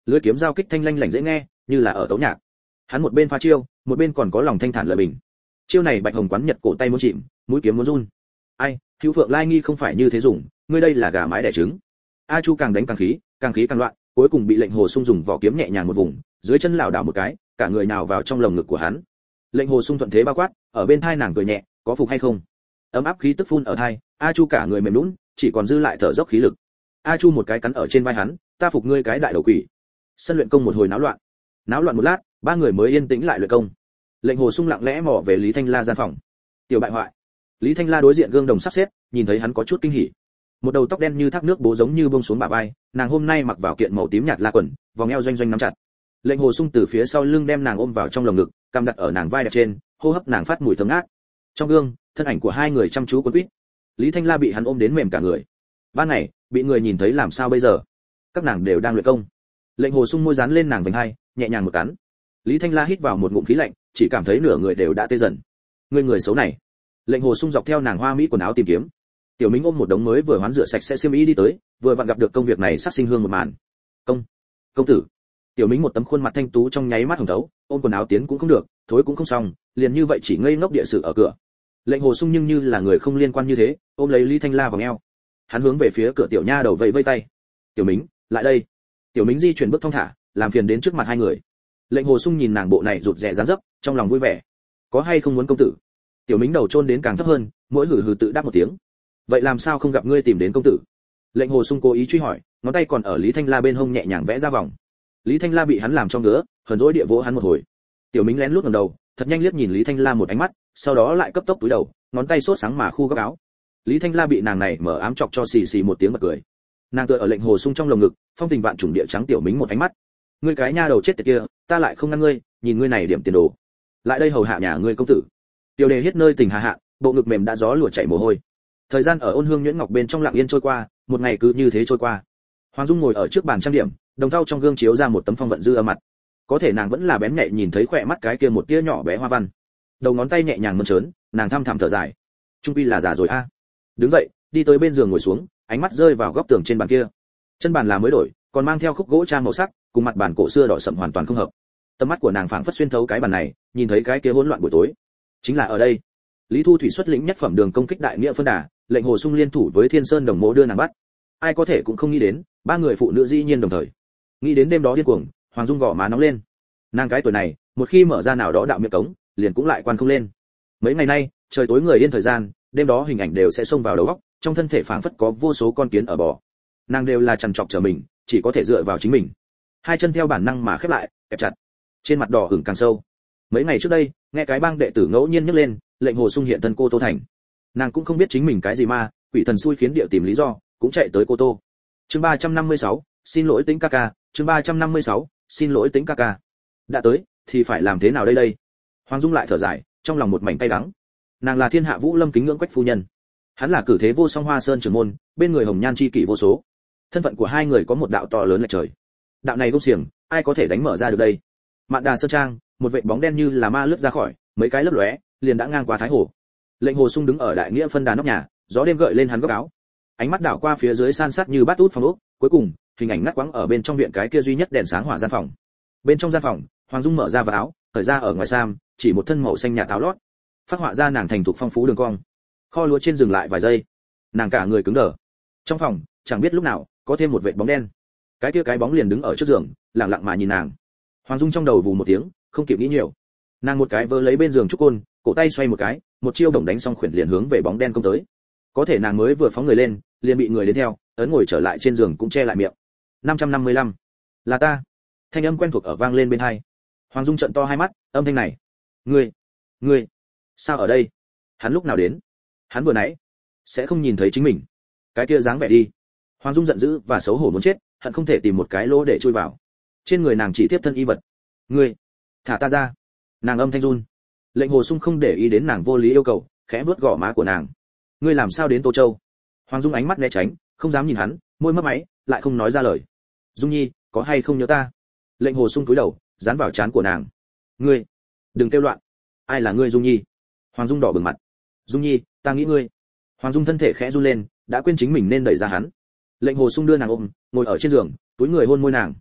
lưỡi kiếm giao kích thanh lanh lảnh dễ nghe, như là ở tấu nhạc. Hắn một bên phá chiêu, một bên còn có lòng thanh thản lợi bình. Chiêu này Bạch Hồng quán Nhật cổ tay muốn chìm, mũi kiếm muốn run. Ai, Hữu Phượng Lai nghi không phải như thế dùng, ngươi đây là gà mái đẻ trứng. A Chu càng đánh càng khí, càng khí càng loạn, cuối cùng bị Lệnh Hồ Sung dùng vỏ kiếm nhẹ nhàng một vùng, dưới chân lảo đảo một cái, cả người nào vào trong lồng ngực của hắn. Lệnh Hồ Sung thuận thế bao quát, ở bên thai nàng cười nhẹ, có phục hay không? Ấm áp khí tức phun ở thai, A Chu cả người mềm nhũn, chỉ còn dư lại thở dốc khí lực. A Chu một cái cắn ở trên vai hắn, ta phục ngươi cái đại đầu quỷ. Sân luyện công một hồi náo loạn. Náo loạn một lát, ba người mới yên tĩnh lại luyện công. Lệnh Hồ Sung lặng lẽ mò về Lý Thanh La gian phòng. Tiểu bại hoại. Lý Thanh La đối diện gương đồng sắp xếp, nhìn thấy hắn có chút kinh hỉ. Một đầu tóc đen như thác nước bố giống như buông xuống bả vai, nàng hôm nay mặc vào kiện màu tím nhạt la quần, vòng eo doanh doanh nắm chặt. Lệnh Hồ Sung từ phía sau lưng đem nàng ôm vào trong lồng ngực, cằm đặt ở nàng vai đẹp trên, hô hấp nàng phát mùi thơm ngát. Trong gương, thân ảnh của hai người chăm chú quấn quýt. Lý Thanh La bị hắn ôm đến mềm cả người. Ban ngày, bị người nhìn thấy làm sao bây giờ? Các nàng đều đang luyện công. Lệnh Hồ Sung môi dán lên nàng vành hai, nhẹ nhàng một cắn. Lý Thanh La hít vào một ngụm khí lạnh, chỉ cảm thấy nửa người đều đã tê dần. Người người xấu này. Lệnh Hồ Sung dọc theo nàng hoa mỹ quần áo tìm kiếm. Tiểu Minh ôm một đống mới vừa hoán rửa sạch sẽ xiêm y đi tới, vừa vặn gặp được công việc này sát sinh hương một màn. Công, công tử. Tiểu Minh một tấm khuôn mặt thanh tú trong nháy mắt hồng thấu, ôm quần áo tiến cũng không được, thối cũng không xong, liền như vậy chỉ ngây ngốc địa sự ở cửa. Lệnh Hồ Sung nhưng như là người không liên quan như thế, ôm lấy Lý Thanh La vào eo. Hắn hướng về phía cửa tiểu nha đầu vẫy vẫy tay. Tiểu Minh, lại đây. Tiểu Minh di chuyển bước thong thả, làm phiền đến trước mặt hai người. Lệnh Hồ Sung nhìn nàng bộ này rụt rè dáng dấp, trong lòng vui vẻ. Có hay không muốn công tử? Tiểu Minh đầu chôn đến càng thấp hơn, mỗi hừ hừ tự đáp một tiếng. Vậy làm sao không gặp ngươi tìm đến công tử? Lệnh Hồ Sung cố ý truy hỏi, ngón tay còn ở Lý Thanh La bên hông nhẹ nhàng vẽ ra vòng. Lý Thanh La bị hắn làm cho ngứa, hờn dỗi địa vỗ hắn một hồi. Tiểu Minh lén lút ngẩng đầu, thật nhanh liếc nhìn Lý Thanh La một ánh mắt, sau đó lại cấp tốc túi đầu, ngón tay sốt sáng mà khu góc áo. Lý Thanh La bị nàng này mở ám chọc cho xì xì một tiếng bật cười. Nàng tựa ở Lệnh Hồ Sung trong lồng ngực, phong tình vạn trùng địa trắng Tiểu Minh một ánh mắt. Ngươi cái nha đầu chết tiệt kia, ta lại không ngăn ngươi, nhìn ngươi này điểm tiền đồ. Lại đây hầu hạ nhà ngươi công tử. Tiểu Đề hết nơi tình hà hạ, bộ ngực mềm đã gió lùa chảy mồ hôi. Thời gian ở ôn hương nhuyễn ngọc bên trong lặng yên trôi qua, một ngày cứ như thế trôi qua. Hoàng Dung ngồi ở trước bàn trang điểm, đồng thau trong gương chiếu ra một tấm phong vận dư âm mặt. Có thể nàng vẫn là bén nhạy nhìn thấy khỏe mắt cái kia một tia nhỏ bé hoa văn. Đầu ngón tay nhẹ nhàng mơn trớn, nàng thăm thẳm thở dài. Trung quy là già rồi a. Đứng dậy, đi tới bên giường ngồi xuống, ánh mắt rơi vào góc tường trên bàn kia. Chân bàn là mới đổi, còn mang theo khúc gỗ trang màu sắc, cùng mặt bàn cổ xưa đỏ sậm hoàn toàn không hợp. Tầm mắt của nàng phảng phất xuyên thấu cái bàn này, nhìn thấy cái kia hỗn loạn buổi tối. Chính là ở đây. Lý Thu Thủy xuất lĩnh nhất phẩm đường công kích đại nghĩa phân đà, Lệnh Hồ Sung liên thủ với Thiên Sơn Đồng Mộ đưa nàng bắt. Ai có thể cũng không nghĩ đến, ba người phụ nữ dĩ nhiên đồng thời. Nghĩ đến đêm đó điên cuồng, Hoàng Dung gò má nóng lên. Nàng cái tuổi này, một khi mở ra nào đó đạo miệng cống, liền cũng lại quan không lên. Mấy ngày nay, trời tối người yên thời gian, đêm đó hình ảnh đều sẽ xông vào đầu óc, trong thân thể phảng phất có vô số con kiến ở bò. Nàng đều là trằn trọc trở mình, chỉ có thể dựa vào chính mình. Hai chân theo bản năng mà khép lại, kẹp chặt. Trên mặt đỏ ửng càng sâu. Mấy ngày trước đây, nghe cái bang đệ tử ngẫu nhiên nhắc lên, Lệnh Hồ Sung hiện thân Cô Tô thành. Nàng cũng không biết chính mình cái gì mà, quỷ thần xui khiến địa tìm lý do, cũng chạy tới Cô Tô. Chương ba trăm năm mươi sáu, xin lỗi Tĩnh ca ca, chương ba trăm năm mươi sáu, xin lỗi Tĩnh ca ca. Đã tới, thì phải làm thế nào đây đây? Hoàng Dung lại thở dài, trong lòng một mảnh cay đắng. Nàng là thiên hạ vũ lâm kính ngưỡng Quách phu nhân, hắn là cử thế vô song Hoa Sơn trưởng môn, bên người hồng nhan chi kỷ vô số. Thân phận của hai người có một đạo to lớn lệch trời. Đạo này công xiềng, ai có thể đánh mở ra được đây? Mạn Đà Sơn Trang, một vệt bóng đen như là ma lướt ra khỏi, mấy cái lấp lóe, liền đã ngang qua Thái Hồ. Lệnh Hồ Sung đứng ở đại nghĩa phân đà nóc nhà, gió đêm gợi lên hắn góc áo. Ánh mắt đảo qua phía dưới san sát như bát út phòng ốc, cuối cùng, hình ảnh ngắt quãng ở bên trong viện cái kia duy nhất đèn sáng hỏa gian phòng. Bên trong gian phòng, Hoàng Dung mở ra vào áo, cởi ra ở ngoài sam, chỉ một thân màu xanh nhạt áo lót, phát họa ra nàng thành thục phong phú đường cong. Kho lúa trên dừng lại vài giây, nàng cả người cứng đờ. Trong phòng, chẳng biết lúc nào, có thêm một vệt bóng đen. Cái kia cái bóng liền đứng ở trước giường, lặng lặng mà nhìn nàng. Hoàng Dung trong đầu vù một tiếng, không kịp nghĩ nhiều. Nàng một cái vơ lấy bên giường trúc côn, cổ tay xoay một cái, một chiêu đồng đánh xong khuyển liền hướng về bóng đen công tới. Có thể nàng mới vừa phóng người lên, liền bị người đến theo, ấn ngồi trở lại trên giường cũng che lại miệng. năm trăm năm mươi lăm, là ta. Thanh âm quen thuộc ở vang lên bên tai. Hoàng Dung trợn to hai mắt, âm thanh này, ngươi, ngươi, sao ở đây? Hắn lúc nào đến? Hắn vừa nãy sẽ không nhìn thấy chính mình. Cái kia dáng vẻ đi. Hoàng Dung giận dữ và xấu hổ muốn chết, hận không thể tìm một cái lỗ để chui vào. Trên người nàng chỉ tiếp thân y vật. Ngươi, thả ta ra. Nàng âm thanh run. Lệnh Hồ Sung không để ý đến nàng vô lý yêu cầu, khẽ vuốt gò má của nàng. Ngươi làm sao đến Tô Châu? Hoàng Dung ánh mắt né tránh, không dám nhìn hắn, môi mấp máy, lại không nói ra lời. Dung Nhi, có hay không nhớ ta? Lệnh Hồ Sung cúi đầu, dán vào trán của nàng. Ngươi, đừng kêu loạn. Ai là ngươi Dung Nhi? Hoàng Dung đỏ bừng mặt. Dung Nhi, ta nghĩ ngươi. Hoàng Dung thân thể khẽ run lên, đã quên chính mình nên đẩy ra hắn. Lệnh Hồ Sung đưa nàng ôm, ngồi ở trên giường, túi người hôn môi nàng.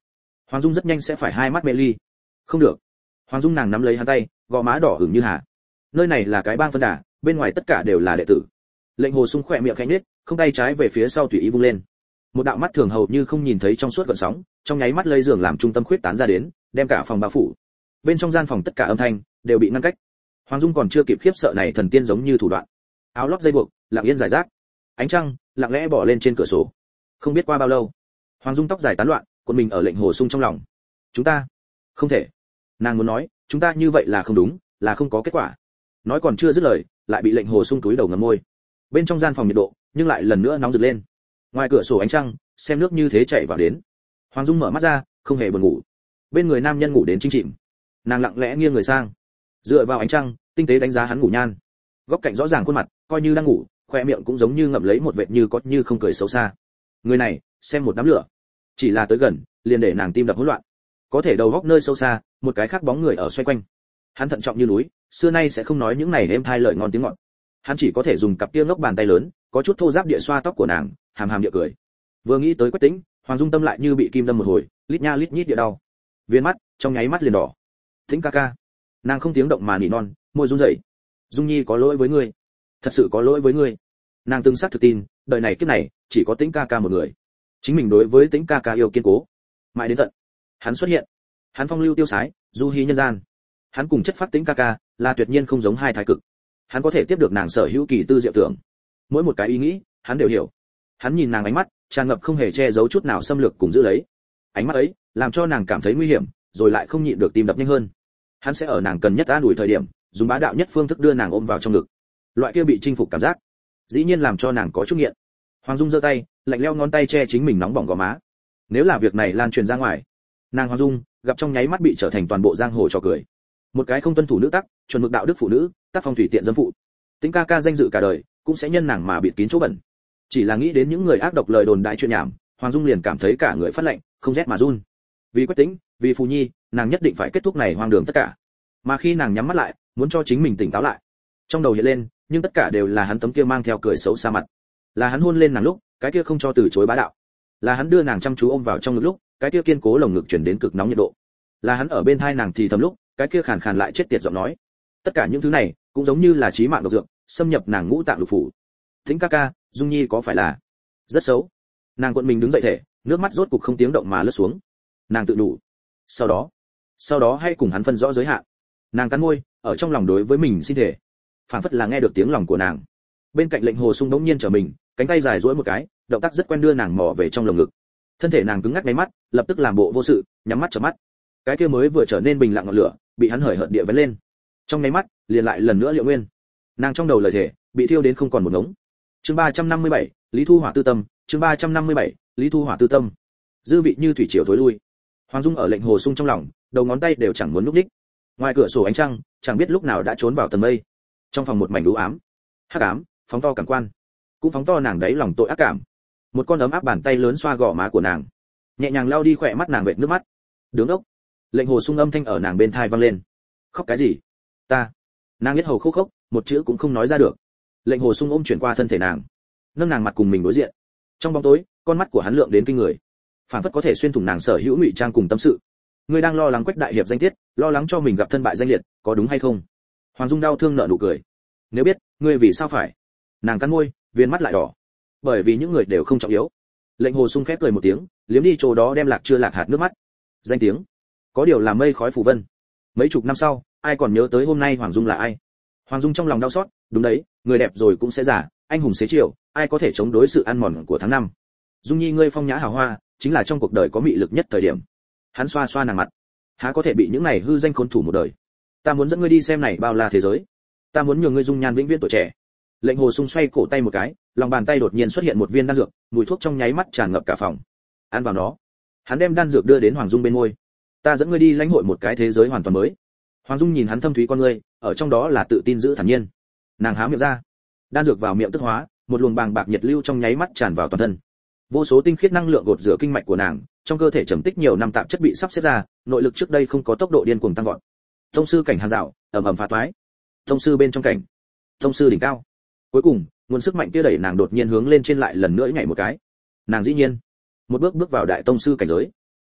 Hoàng Dung rất nhanh sẽ phải hai mắt mê ly. Không được. Hoàng Dung nàng nắm lấy hắn tay, gò má đỏ ửng như hà. Nơi này là cái bang phân đà, bên ngoài tất cả đều là đệ tử. Lệnh Hồ Sung khỏe miệng khẽ nhếch, không tay trái về phía sau tùy ý vung lên. Một đạo mắt thường hầu như không nhìn thấy trong suốt gợn sóng, trong nháy mắt lấy giường làm trung tâm khuyết tán ra đến, đem cả phòng bao phủ. Bên trong gian phòng tất cả âm thanh đều bị ngăn cách. Hoàng Dung còn chưa kịp khiếp sợ này thần tiên giống như thủ đoạn. Áo lót dây buộc, lặng yên giải rác. Ánh trăng lặng lẽ bỏ lên trên cửa sổ. Không biết qua bao lâu, Hoàng Dung tóc dài tán loạn, cuộn mình ở Lệnh Hồ Sung trong lòng. Chúng ta không thể. Nàng muốn nói, chúng ta như vậy là không đúng, là không có kết quả. Nói còn chưa dứt lời, lại bị Lệnh Hồ Sung túi đầu ngậm môi. Bên trong gian phòng nhiệt độ, nhưng lại lần nữa nóng rực lên. Ngoài cửa sổ ánh trăng, xem nước như thế chảy vào đến. Hoàng Dung mở mắt ra, không hề buồn ngủ. Bên người nam nhân ngủ đến chim chìm. Nàng lặng lẽ nghiêng người sang, dựa vào ánh trăng, tinh tế đánh giá hắn ngủ nhan. Góc cạnh rõ ràng khuôn mặt, coi như đang ngủ, khoe miệng cũng giống như ngậm lấy một vệt như có như không cười xấu xa. Người này, xem một đám lửa. Chỉ là tới gần, liền để nàng tim đập hỗn loạn. Có thể đầu góc nơi sâu xa, một cái khác bóng người ở xoay quanh. Hắn thận trọng như núi, xưa nay sẽ không nói những này êm thai lời ngon tiếng ngọt. Hắn chỉ có thể dùng cặp kia ngốc bàn tay lớn, có chút thô ráp địa xoa tóc của nàng, hàm hàm địa cười. Vừa nghĩ tới Quách Tĩnh, Hoàng Dung tâm lại như bị kim đâm một hồi, lít nha lít nhít địa đau. Viên mắt trong nháy mắt liền đỏ. Tĩnh ca ca. Nàng không tiếng động mà nỉ non, môi run rẩy. Dung Nhi có lỗi với ngươi, thật sự có lỗi với ngươi. Nàng từng xác thực tin, đời này kiếp này chỉ có Tĩnh ca ca một người. Chính mình đối với Tĩnh ca ca yêu kiên cố. Mãi đến tận hắn xuất hiện, hắn phong lưu tiêu sái, du hí nhân gian. Hắn cùng chất phát Tĩnh ca ca là tuyệt nhiên không giống hai thái cực. Hắn có thể tiếp được nàng sở hữu kỳ tư diệu tưởng, mỗi một cái ý nghĩ hắn đều hiểu. Hắn nhìn nàng ánh mắt tràn ngập không hề che giấu chút nào xâm lược cùng giữ lấy. Ánh mắt ấy làm cho nàng cảm thấy nguy hiểm, rồi lại không nhịn được tim đập nhanh hơn. Hắn sẽ ở nàng cần nhất an ủi thời điểm, dùng bá đạo nhất phương thức đưa nàng ôm vào trong ngực. Loại kia bị chinh phục cảm giác, dĩ nhiên làm cho nàng có chút nghiện. Hoàng Dung giơ tay, lạnh lẽo ngón tay che chính mình nóng bỏng gò má. Nếu là việc này lan truyền ra ngoài, nàng Hoàng Dung gặp trong nháy mắt bị trở thành toàn bộ giang hồ trò cười. Một cái không tuân thủ nữ tắc, chuẩn mực đạo đức phụ nữ, tác phong thủy tiện dâm phụ. Tĩnh ca ca danh dự cả đời cũng sẽ nhân nàng mà bịt kín chỗ bẩn. Chỉ là nghĩ đến những người ác độc lời đồn đại chuyện nhảm, Hoàng Dung liền cảm thấy cả người phát lạnh, không rét mà run. Vì Quách Tĩnh, vì Phù Nhi, nàng nhất định phải kết thúc này hoang đường tất cả. Mà khi nàng nhắm mắt lại, muốn cho chính mình tỉnh táo lại, trong đầu hiện lên, nhưng tất cả đều là hắn tấm kia mang theo cười xấu xa mặt. Là hắn hôn lên nàng lúc, cái kia không cho từ chối bá đạo. Là hắn đưa nàng chăm chú ôm vào trong ngực lúc, cái kia kiên cố lồng ngực chuyển đến cực nóng nhiệt độ. Là hắn ở bên thai nàng thì thầm lúc, cái kia khàn khàn lại chết tiệt giọng nói. Tất cả những thứ này, cũng giống như là chí mạng độc dược, xâm nhập nàng ngũ tạng lục phủ. Tĩnh ca ca, Dung Nhi có phải là rất xấu? Nàng cuộn mình đứng dậy thể, nước mắt rốt cục không tiếng động mà lướt xuống. Nàng tự đủ. Sau đó, sau đó hãy cùng hắn phân rõ giới hạn. Nàng cắn môi, ở trong lòng đối với mình xin thể. Phảng phất là nghe được tiếng lòng của nàng. Bên cạnh Lệnh Hồ Sung đống nhiên trở mình, cánh tay dài duỗi một cái, động tác rất quen đưa nàng mò về trong lồng ngực. Thân thể nàng cứng ngắc ngay mắt, lập tức làm bộ vô sự, nhắm mắt chớp mắt. Cái kia mới vừa trở nên bình lặng ngọn lửa, bị hắn hời hợt địa vấn lên. Trong nháy mắt, liền lại lần nữa liệu nguyên. Nàng trong đầu lời thể, bị thiêu đến không còn một ngống. Chương ba trăm năm mươi bảy, Lý Thu Hỏa tư tâm, chương ba trăm năm mươi bảy, Lý Thu Hỏa tư tâm. Dư vị như thủy triều thối lui. Hoàng Dung ở Lệnh Hồ Sung trong lòng, đầu ngón tay đều chẳng muốn lúc đích. Ngoài cửa sổ ánh trăng, chẳng biết lúc nào đã trốn vào tầng mây. Trong phòng một mảnh u ám, hắc ám, phóng to cảm quan, cũng phóng to nàng đấy lòng tội ác cảm. Một con ấm áp bàn tay lớn xoa gò má của nàng, nhẹ nhàng lau đi khỏe mắt nàng vệt nước mắt. Đứng đốc. Lệnh Hồ Sung âm thanh ở nàng bên tai vang lên. Khóc cái gì? Ta. Nàng biết hầu khô khốc, một chữ cũng không nói ra được. Lệnh Hồ Sung ôm chuyển qua thân thể nàng, nâng nàng mặt cùng mình đối diện. Trong bóng tối, con mắt của hắn lượng đến kinh người, phản phất có thể xuyên thủng nàng sở hữu ngụy trang cùng tâm sự. Ngươi đang lo lắng Quách đại hiệp danh tiết, lo lắng cho mình gặp thân bại danh liệt, có đúng hay không? Hoàng Dung đau thương nở nụ cười. Nếu biết, ngươi vì sao phải? Nàng cắn môi, viên mắt lại đỏ. Bởi vì những người đều không trọng yếu. Lệnh Hồ Sung khép cười một tiếng, liếm đi chỗ đó đem lạc chưa lạc hạt nước mắt. Danh tiếng, có điều là mây khói phù vân. Mấy chục năm sau, ai còn nhớ tới hôm nay Hoàng Dung là ai? Hoàng Dung trong lòng đau xót, đúng đấy, người đẹp rồi cũng sẽ già, anh hùng xế chiều, ai có thể chống đối sự ăn mòn của tháng năm? Dung Nhi ngươi phong nhã hào hoa, chính là trong cuộc đời có mị lực nhất thời điểm. Hắn xoa xoa nàng mặt, há có thể bị những này hư danh khốn thủ một đời? Ta muốn dẫn ngươi đi xem này bao la thế giới, ta muốn nhường ngươi dung nhan vĩnh viễn tuổi trẻ. Lệnh Hồ Sung xoay cổ tay một cái, lòng bàn tay đột nhiên xuất hiện một viên đan dược, mùi thuốc trong nháy mắt tràn ngập cả phòng. Ăn vào nó. Hắn đem đan dược đưa đến Hoàng Dung bên môi. Ta dẫn ngươi đi lãnh hội một cái thế giới hoàn toàn mới. Hoàng Dung nhìn hắn thâm thúy con ngươi, ở trong đó là tự tin giữ thản nhiên. Nàng há miệng ra, đan dược vào miệng tức hóa, một luồng bàng bạc nhiệt lưu trong nháy mắt tràn vào toàn thân. Vô số tinh khiết năng lượng gột rửa kinh mạch của nàng, trong cơ thể trầm tích nhiều năm tạp chất bị sắp xếp ra, nội lực trước đây không có tốc độ điên cuồng tăng vọt. Tông sư cảnh hàng rào, ầm ầm phá toái. Tông sư bên trong cảnh, tông sư đỉnh cao. Cuối cùng, nguồn sức mạnh kia đẩy nàng đột nhiên hướng lên trên lại lần nữa nhảy một cái. Nàng dĩ nhiên, một bước bước vào đại tông sư cảnh giới.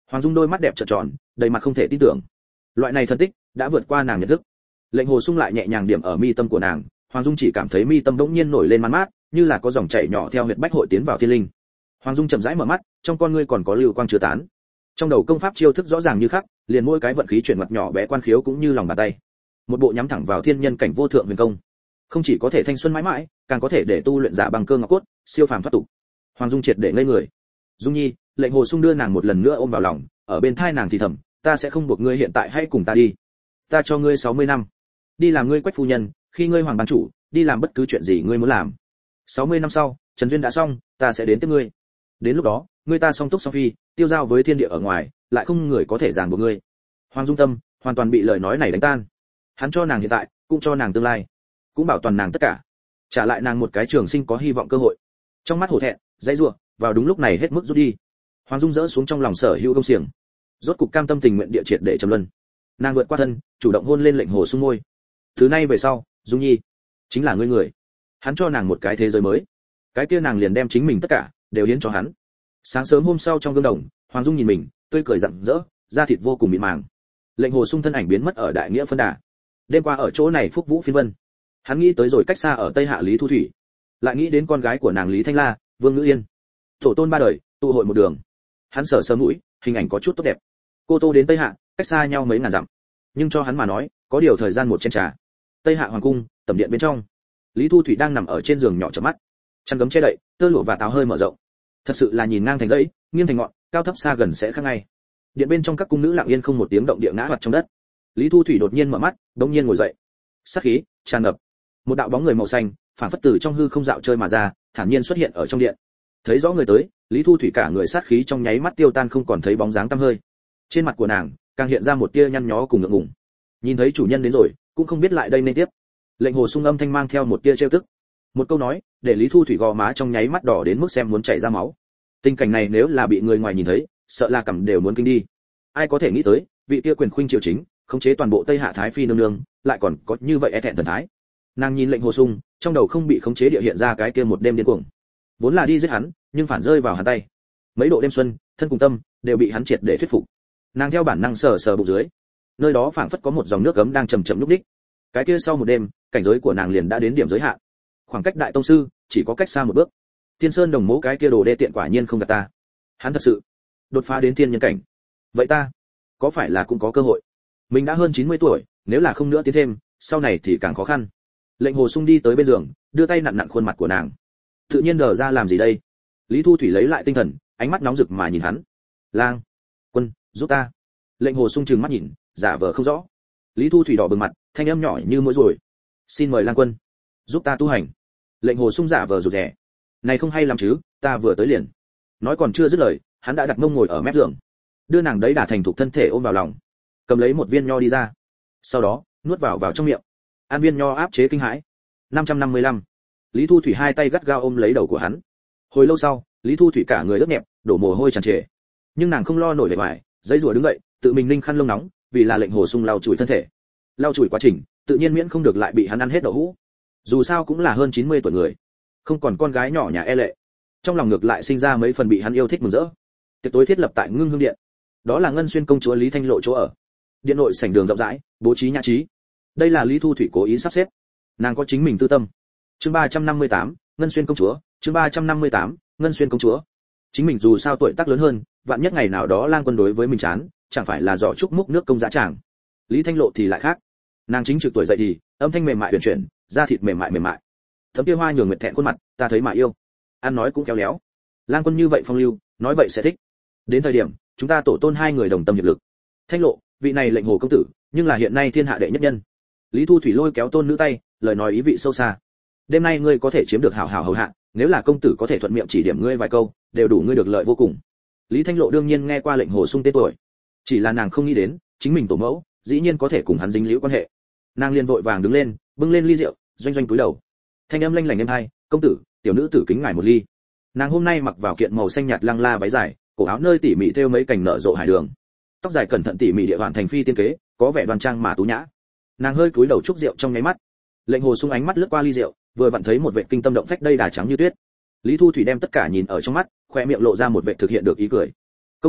Hoàng Dung đôi mắt đẹp trợn tròn, đầy mặt không thể tin tưởng. Loại này thần tích đã vượt qua nàng nhận thức. Lệnh Hồ Sung lại nhẹ nhàng điểm ở mi tâm của nàng, Hoàng Dung chỉ cảm thấy mi tâm bỗng nhiên nổi lên man mát, như là có dòng chảy nhỏ theo huyệt bách hội tiến vào thiên linh. Hoàng Dung chậm rãi mở mắt, trong con ngươi còn có lưu quang chưa tán. Trong đầu công pháp chiêu thức rõ ràng như khắc, liền mỗi cái vận khí chuyển mặt nhỏ bé quan khiếu cũng như lòng bàn tay. Một bộ nhắm thẳng vào thiên nhân cảnh vô thượng huyền công, không chỉ có thể thanh xuân mãi mãi, càng có thể để tu luyện giả bằng cơ ngọc cốt, siêu phàm thoát tục. Hoàng Dung triệt để ngây người. Dung Nhi, Lệnh Hồ Sung đưa nàng một lần nữa ôm vào lòng, ở bên thai nàng thì thầm, ta sẽ không buộc ngươi hiện tại hãy cùng ta đi. Ta cho ngươi sáu mươi năm, đi làm ngươi quách phu nhân, khi ngươi hoàng ban chủ, đi làm bất cứ chuyện gì ngươi muốn làm. sáu mươi năm sau, trần duyên đã xong, ta sẽ đến tiếp ngươi. Đến lúc đó, ngươi ta song túc song phi, tiêu giao với thiên địa ở ngoài, lại không người có thể ràng buộc ngươi. Hoàng Dung tâm hoàn toàn bị lời nói này đánh tan. Hắn cho nàng hiện tại, cũng cho nàng tương lai, cũng bảo toàn nàng tất cả, trả lại nàng một cái trường sinh có hy vọng cơ hội. Trong mắt hổ thẹn, dãy rủa, vào đúng lúc này hết mức rút đi. Hoàng Dung dỡ xuống trong lòng sở hữu công xiềng, rốt cục cam tâm tình nguyện địa triệt để trầm luân. Nàng vượt qua thân, chủ động hôn lên Lệnh Hồ Sung môi. Thứ nay về sau, Dung Nhi chính là ngươi người. Hắn cho nàng một cái thế giới mới, cái kia nàng liền đem chính mình tất cả đều hiến cho hắn. Sáng sớm hôm sau trong gương đồng, Hoàng Dung nhìn mình, tươi cười rạng rỡ, da thịt vô cùng mịn màng. Lệnh Hồ Sung thân ảnh biến mất ở đại nghĩa phân đà. Đêm qua ở chỗ này phúc vũ phiên vân, hắn nghĩ tới rồi cách xa ở Tây Hạ Lý Thu Thủy, lại nghĩ đến con gái của nàng Lý Thanh La, Vương Ngữ Yên, tổ tôn ba đời tụ hội một đường. Hắn sờ sờ mũi, hình ảnh có chút tốt đẹp. Cô Tô đến Tây Hạ, cách xa nhau mấy ngàn dặm, nhưng cho hắn mà nói, có điều thời gian một chén trà. Tây Hạ hoàng cung, tầm điện bên trong, Lý Thu Thủy đang nằm ở trên giường nhỏ chớp mắt, chăn gấm che đậy, tơ lụa và táo hơi mở rộng. Thật sự là nhìn ngang thành dãy, nghiêng thành ngọn, cao thấp xa gần sẽ khác ngay. Điện bên trong các cung nữ lặng yên không một tiếng động địa ngã mặt trong đất. Lý Thu Thủy đột nhiên mở mắt, đột nhiên ngồi dậy. Sát khí tràn ngập. Một đạo bóng người màu xanh, phản phất từ trong hư không dạo chơi mà ra, thản nhiên xuất hiện ở trong điện. Thấy rõ người tới, Lý Thu Thủy cả người sát khí trong nháy mắt tiêu tan không còn thấy bóng dáng tăm hơi. Trên mặt của nàng càng hiện ra một tia nhăn nhó cùng ngượng ngùng. Nhìn thấy chủ nhân đến rồi, cũng không biết lại đây nên tiếp. Lệnh Hồ Sung âm thanh mang theo một tia trêu tức. Một câu nói, để Lý Thu Thủy gò má trong nháy mắt đỏ đến mức xem muốn chảy ra máu. Tình cảnh này nếu là bị người ngoài nhìn thấy, sợ là cằm đều muốn kinh đi. Ai có thể nghĩ tới, vị tia quyền khuynh triều chính, khống chế toàn bộ Tây Hạ Thái phi nương nương, lại còn có như vậy e thẹn thần thái. Nàng nhìn Lệnh Hồ Sung, trong đầu không bị khống chế địa hiện ra cái kia một đêm điên cuồng. Vốn là đi giết hắn, nhưng phản rơi vào hắn tay. Mấy độ đêm xuân, thân cùng tâm đều bị hắn triệt để thuyết phục. Nàng theo bản năng sờ sờ bụng dưới, nơi đó phảng phất có một dòng nước ấm đang chậm chậm lúc đích. Cái kia sau một đêm, cảnh giới của nàng liền đã đến điểm giới hạn. Khoảng cách đại tông sư chỉ có cách xa một bước. Thiên Sơn Đồng Mỗ cái kia đồ đê tiện quả nhiên không gạt ta. Hắn thật sự đột phá đến thiên nhân cảnh. Vậy ta có phải là cũng có cơ hội? Mình đã hơn chín mươi tuổi, nếu là không nữa tiến thêm, sau này thì càng khó khăn. Lệnh Hồ Sung đi tới bên giường, đưa tay nặn nặn khuôn mặt của nàng. Tự nhiên đờ ra làm gì đây? Lý Thu Thủy lấy lại tinh thần, ánh mắt nóng rực mà nhìn hắn. Lang Quân, giúp ta. Lệnh Hồ Sung trừng mắt nhìn, giả vờ không rõ. Lý Thu Thủy đỏ bừng mặt, thanh âm nhỏ như mũi rồi. Xin mời Lang Quân giúp ta tu hành. Lệnh Hồ Sung giả vờ rụt rè. Này không hay lắm chứ, ta vừa tới liền. Nói còn chưa dứt lời, hắn đã đặt mông ngồi ở mép giường, đưa nàng đấy đả thành thục thân thể ôm vào lòng, cầm lấy một viên nho đi ra, sau đó nuốt vào vào trong miệng. Ăn viên nho áp chế kinh hãi. năm trăm năm mươi lăm. Lý Thu Thủy hai tay gắt gao ôm lấy đầu của hắn. Hồi lâu sau, Lý Thu Thủy cả người ướt nhẹp, đổ mồ hôi tràn trề. Nhưng nàng không lo nổi vẻ vải, giãy giụa đứng dậy, tự mình ninh khăn lông nóng, vì là Lệnh Hồ Sung lau chùi thân thể. Lau chùi quá trình, tự nhiên miễn không được lại bị hắn ăn hết đậu hũ. Dù sao cũng là hơn chín mươi tuổi người, không còn con gái nhỏ nhà e lệ. Trong lòng ngược lại sinh ra mấy phần bị hắn yêu thích mừng rỡ. Tiệc tối thiết lập tại Ngưng Hương Điện. Đó là Ngân Xuyên công chúa Lý Thanh Lộ chỗ ở. Điện nội sảnh đường rộng rãi, bố trí nhã trí. Đây là Lý Thu Thủy cố ý sắp xếp. Nàng có chính mình tư tâm. Chương ba trăm năm mươi tám, Ngân Xuyên công chúa, chương ba trăm năm mươi tám, Ngân Xuyên công chúa. Chính mình dù sao tuổi tác lớn hơn, vạn nhất ngày nào đó Lang Quân đối với mình chán, chẳng phải là giỏ trúc múc nước công dã tràng. Lý Thanh Lộ thì lại khác. Nàng chính trực tuổi dậy thì, âm thanh mềm mại huyền chuyển, da thịt mềm mại mềm mại. Thấm kia hoa nhường nguyệt thẹn khuôn mặt, ta thấy mà yêu. Ăn nói cũng khéo léo. Lang Quân như vậy phong lưu, nói vậy sẽ thích. Đến thời điểm, chúng ta tổ tôn hai người đồng tâm hiệp lực. Thanh Lộ, vị này Lệnh Hồ công tử, nhưng là hiện nay thiên hạ đệ nhất nhân. Lý Thu Thủy lôi kéo tôn nữ tay, lời nói ý vị sâu xa. Đêm nay ngươi có thể chiếm được hảo hảo hầu hạ, nếu là công tử có thể thuận miệng chỉ điểm ngươi vài câu, đều đủ ngươi được lợi vô cùng. Lý Thanh Lộ đương nhiên nghe qua Lệnh Hồ Sung tên tuổi, chỉ là nàng không nghĩ đến, chính mình tổ mẫu, dĩ nhiên có thể cùng hắn dính liễu quan hệ. Nàng liền vội vàng đứng lên, bưng lên ly rượu, doanh doanh cúi đầu. Thanh âm lanh lảnh êm tai, "Công tử, tiểu nữ tử kính ngài một ly." Nàng hôm nay mặc vào kiện màu xanh nhạt lăng la váy dài, cổ áo nơi tỉ mỉ thêu mấy cành nở rộ hải đường. Tóc dài cẩn thận tỉ mỉ địa hoàn thành phi tiên kế, có vẻ đoan trang mà tú nhã. Nàng hơi cúi đầu chúc rượu trong nháy mắt. Lệnh Hồ Sung ánh mắt lướt qua ly rượu, vừa vặn thấy một vệt kinh tâm động phách đây đà trắng như tuyết. Lý Thu Thủy đem tất cả nhìn ở trong mắt, khoe miệng lộ ra một vệt thực hiện được ý cười. "Công tử,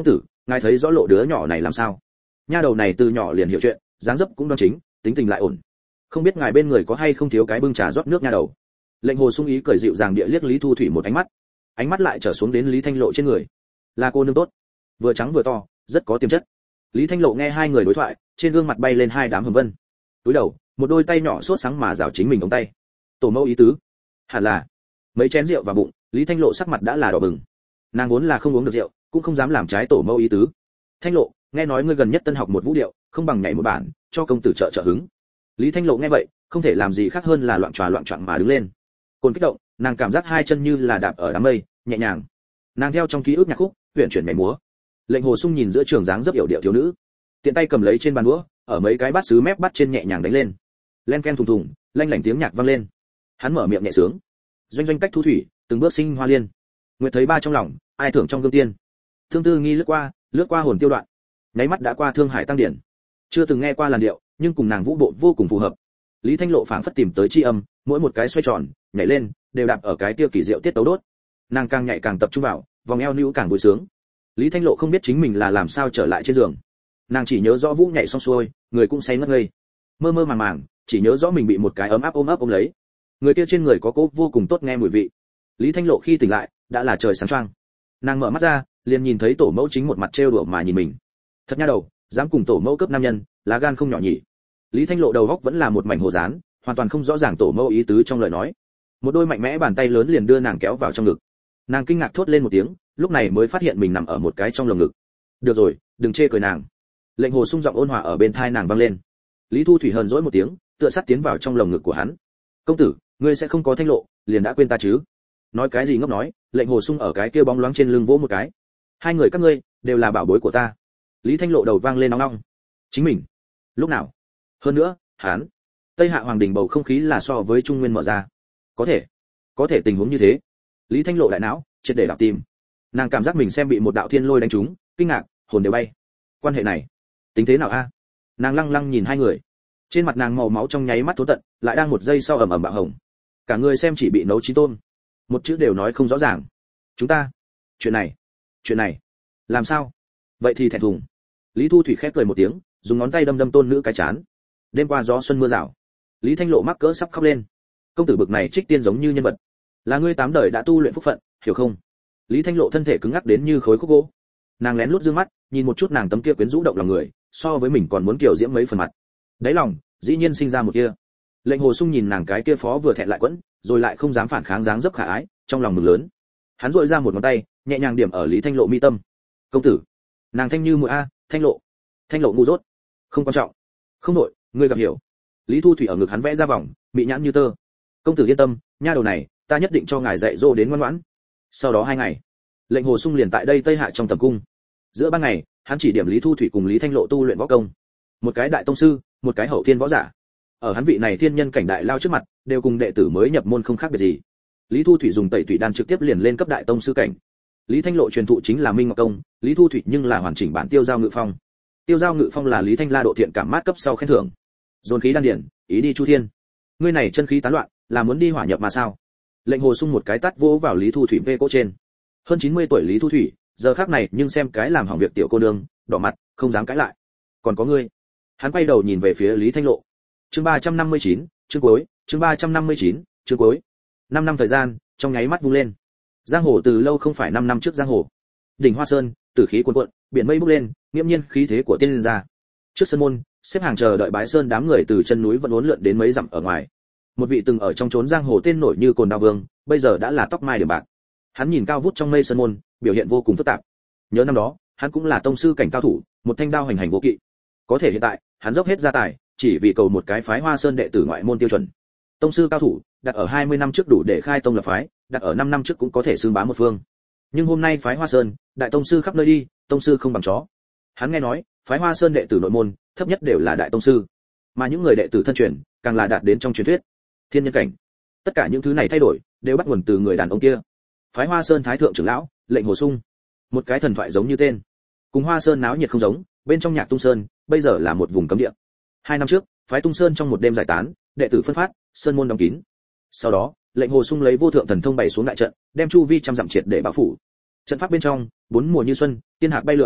ngài thấy rõ lộ đứa nhỏ này làm sao? Nha đầu này từ nhỏ liền hiểu chuyện, dáng dấp cũng đoan chính, tính tình lại ổn. Không biết ngài bên người có hay không thiếu cái bưng trà rót nước nha đầu. Lệnh Hồ Sung ý cười dịu dàng địa liếc Lý Thu Thủy một ánh mắt, ánh mắt lại trở xuống đến Lý Thanh Lộ trên người. Là cô nương tốt, vừa trắng vừa to, rất có tiềm chất. Lý Thanh Lộ nghe hai người đối thoại, trên gương mặt bay lên hai đám hồng vân. Túi đầu, một đôi tay nhỏ sốt sáng mà rảo chính mình ống tay. Tổ mẫu ý tứ, hẳn là mấy chén rượu vào bụng, Lý Thanh Lộ sắc mặt đã là đỏ bừng. Nàng vốn là không uống được rượu, cũng không dám làm trái tổ mẫu ý tứ. Thanh Lộ, nghe nói ngươi gần nhất tân học một vũ điệu, không bằng nhảy một bản, cho công tử trợ trợ hứng. Lý Thanh Lộ nghe vậy, không thể làm gì khác hơn là loạn tròa loạn choạng mà đứng lên. Cồn kích động, nàng cảm giác hai chân như là đạp ở đám mây, nhẹ nhàng. Nàng theo trong ký ức nhạc khúc, huyền chuyển nhảy múa. Lệnh Hồ Sung nhìn giữa trường dáng dấp yểu điệu thiếu nữ, tiện tay cầm lấy trên bàn đũa, ở mấy cái bát sứ mép bắt trên nhẹ nhàng đánh lên. Len ken thùng thùng, lanh lảnh tiếng nhạc vang lên. Hắn mở miệng nhẹ sướng. Doanh doanh cách thu thủy, từng bước sinh hoa liên. Nguyệt thấy ba trong lòng, ai thưởng trong gương tiên. Thương tư nghi lướt qua, lướt qua hồn tiêu đoạn. Nháy mắt đã qua Thương Hải tăng điển. Chưa từng nghe qua làn điệu, nhưng cùng nàng vũ bộ vô cùng phù hợp. Lý Thanh Lộ phảng phất tìm tới chi âm, mỗi một cái xoay tròn, nhảy lên, đều đạp ở cái tiêu kỳ diệu tiết tấu đốt. Nàng càng nhảy càng tập trung vào, vòng eo níu càng vui sướng. Lý Thanh Lộ không biết chính mình là làm sao trở lại trên giường. Nàng chỉ nhớ rõ Vũ nhảy xong xuôi, người cũng say ngất ngây. Mơ mơ màng màng, chỉ nhớ rõ mình bị một cái ấm áp ôm ấp ôm lấy. Người kia trên người có cố vô cùng tốt nghe mùi vị. Lý Thanh Lộ khi tỉnh lại, đã là trời sáng choang. Nàng mở mắt ra, liền nhìn thấy tổ mẫu chính một mặt trêu đùa mà nhìn mình. Thật nha đầu, dám cùng tổ mẫu cướp nam nhân, lá gan không nhỏ nhỉ. Lý Thanh Lộ đầu góc vẫn là một mảnh hồ dán, hoàn toàn không rõ ràng tổ mẫu ý tứ trong lời nói. Một đôi mạnh mẽ bàn tay lớn liền đưa nàng kéo vào trong ngực. Nàng kinh ngạc thốt lên một tiếng, lúc này mới phát hiện mình nằm ở một cái trong lồng ngực. Được rồi, đừng chê cười nàng. Lệnh Hồ Sung giọng ôn hòa ở bên tai nàng vang lên. Lý Thu Thủy hờn dỗi một tiếng, tựa sát tiến vào trong lồng ngực của hắn. Công tử, ngươi sẽ không có Thanh Lộ, liền đã quên ta chứ? Nói cái gì ngốc nói? Lệnh Hồ Sung ở cái kia bóng loáng trên lưng vỗ một cái. Hai người các ngươi đều là bảo bối của ta. Lý Thanh Lộ đầu vang lên nóng nóng. Chính mình? Lúc nào? Hơn nữa, hắn. Tây Hạ Hoàng đình bầu không khí là so với Trung Nguyên mở ra. Có thể, có thể tình huống như thế. Lý Thanh Lộ đại não, triệt để đảo tim. Nàng cảm giác mình xem bị một đạo thiên lôi đánh trúng, kinh ngạc, hồn đều bay. Quan hệ này, tính thế nào a? Nàng lăng lăng nhìn hai người. Trên mặt nàng màu máu trong nháy mắt thốn tận, lại đang một giây sau ầm ầm bạo hồng. Cả người xem chỉ bị nấu chín tôm. Một chữ đều nói không rõ ràng. Chúng ta, chuyện này, chuyện này, làm sao? Vậy thì thẹn thùng. Lý Thu Thủy khép cười một tiếng, dùng ngón tay đâm đâm tôn nữ cái chán. Đêm qua gió xuân mưa rào, Lý Thanh Lộ mắc cỡ sắp khóc lên. Công tử bực này trích tiên giống như nhân vật, là ngươi tám đời đã tu luyện phúc phận, hiểu không? Lý Thanh Lộ thân thể cứng ngắc đến như khối khúc gỗ. Nàng lén lút dương mắt, nhìn một chút nàng tấm kia quyến rũ động lòng người, so với mình còn muốn kiểu diễm mấy phần mặt. Đáy lòng, dĩ nhiên sinh ra một kia. Lệnh Hồ Sung nhìn nàng cái kia phó vừa thẹn lại quẫn, rồi lại không dám phản kháng dáng dấp khả ái, trong lòng mừng lớn. Hắn duỗi ra một ngón tay, nhẹ nhàng điểm ở Lý Thanh Lộ mi tâm. Công tử, nàng thanh như mũi a, Thanh Lộ, Thanh Lộ ngu dốt, không quan trọng, không nội, ngươi gặp hiểu. Lý Thu Thủy ở ngực hắn vẽ ra vòng, mị nhãn như tơ. Công tử yên tâm, nha đầu này, ta nhất định cho ngài dạy dỗ đến ngoan ngoãn. Sau đó hai ngày, Lệnh Hồ Sung liền tại đây Tây Hạ trong tầm cung. Giữa ban ngày, hắn chỉ điểm Lý Thu Thủy cùng Lý Thanh Lộ tu luyện võ công. Một cái đại tông sư, một cái hậu thiên võ giả. Ở hắn vị này thiên nhân cảnh đại lao trước mặt, đều cùng đệ tử mới nhập môn không khác biệt gì. Lý Thu Thủy dùng Tẩy Tủy đan trực tiếp liền lên cấp đại tông sư cảnh. Lý Thanh Lộ truyền thụ chính là Minh Ngọc công, Lý Thu Thủy nhưng là hoàn chỉnh bản Tiêu Giao Ngự Phong. Tiêu Giao Ngự Phong là Lý Thanh La độ thiện cảm mát cấp sau khen thưởng. Dồn khí đan điển, ý đi chu thiên. Ngươi này chân khí tán loạn, là muốn đi hỏa nhập mà sao? Lệnh Hồ Sung một cái tát vỗ vào Lý Thu Thủy vê cỗ trên. Hơn chín mươi tuổi Lý Thu Thủy, giờ khắc này nhưng xem cái làm hỏng việc tiểu cô nương, đỏ mặt, không dám cãi lại. Còn có ngươi. Hắn quay đầu nhìn về phía Lý Thanh Lộ. Chương ba trăm năm mươi chín, chương cuối, chương ba trăm năm mươi chín, chương cuối. năm năm thời gian, trong nháy mắt vung lên. Giang hồ từ lâu không phải năm năm trước giang hồ. Đỉnh Hoa Sơn, tử khí cuồn cuộn, biển mây bốc lên, nghiêm nhiên khí thế của tiên liên gia. Trước sân môn, xếp hàng chờ đợi bái sơn đám người từ chân núi vẫn uốn lượn đến mấy dặm ở ngoài. Một vị từng ở trong chốn giang hồ tên nổi như Cồn Đao Vương, bây giờ đã là tóc mai điểm bạc. Hắn nhìn cao vút trong mây sơn môn, biểu hiện vô cùng phức tạp. Nhớ năm đó, hắn cũng là tông sư cảnh cao thủ, một thanh đao hành hành vô kỵ. Có thể hiện tại, hắn dốc hết gia tài, chỉ vì cầu một cái phái Hoa Sơn đệ tử ngoại môn tiêu chuẩn. Tông sư cao thủ, đặt ở hai mươi năm trước đủ để khai tông lập phái, đặt ở năm năm trước cũng có thể xưng bá một phương. Nhưng hôm nay phái Hoa Sơn, đại tông sư khắp nơi đi, tông sư không bằng chó. Hắn nghe nói, phái Hoa Sơn đệ tử nội môn, thấp nhất đều là đại tông sư, mà những người đệ tử thân truyền, càng là đạt đến trong truyền thuyết thiên nhân cảnh. Tất cả những thứ này thay đổi, đều bắt nguồn từ người đàn ông kia. Phái Hoa Sơn thái thượng trưởng lão, Lệnh Hồ Sung. Một cái thần thoại giống như tên. Cùng Hoa Sơn náo nhiệt không giống, bên trong Nhạc Tung Sơn, bây giờ là một vùng cấm địa. Hai năm trước, phái Tung Sơn trong một đêm giải tán, đệ tử phân phát, sơn môn đóng kín. Sau đó, Lệnh Hồ Sung lấy vô thượng thần thông bày xuống đại trận, đem chu vi trăm dặm triệt để bao phủ. Trận pháp bên trong, bốn mùa như xuân, tiên hạc bay lượn.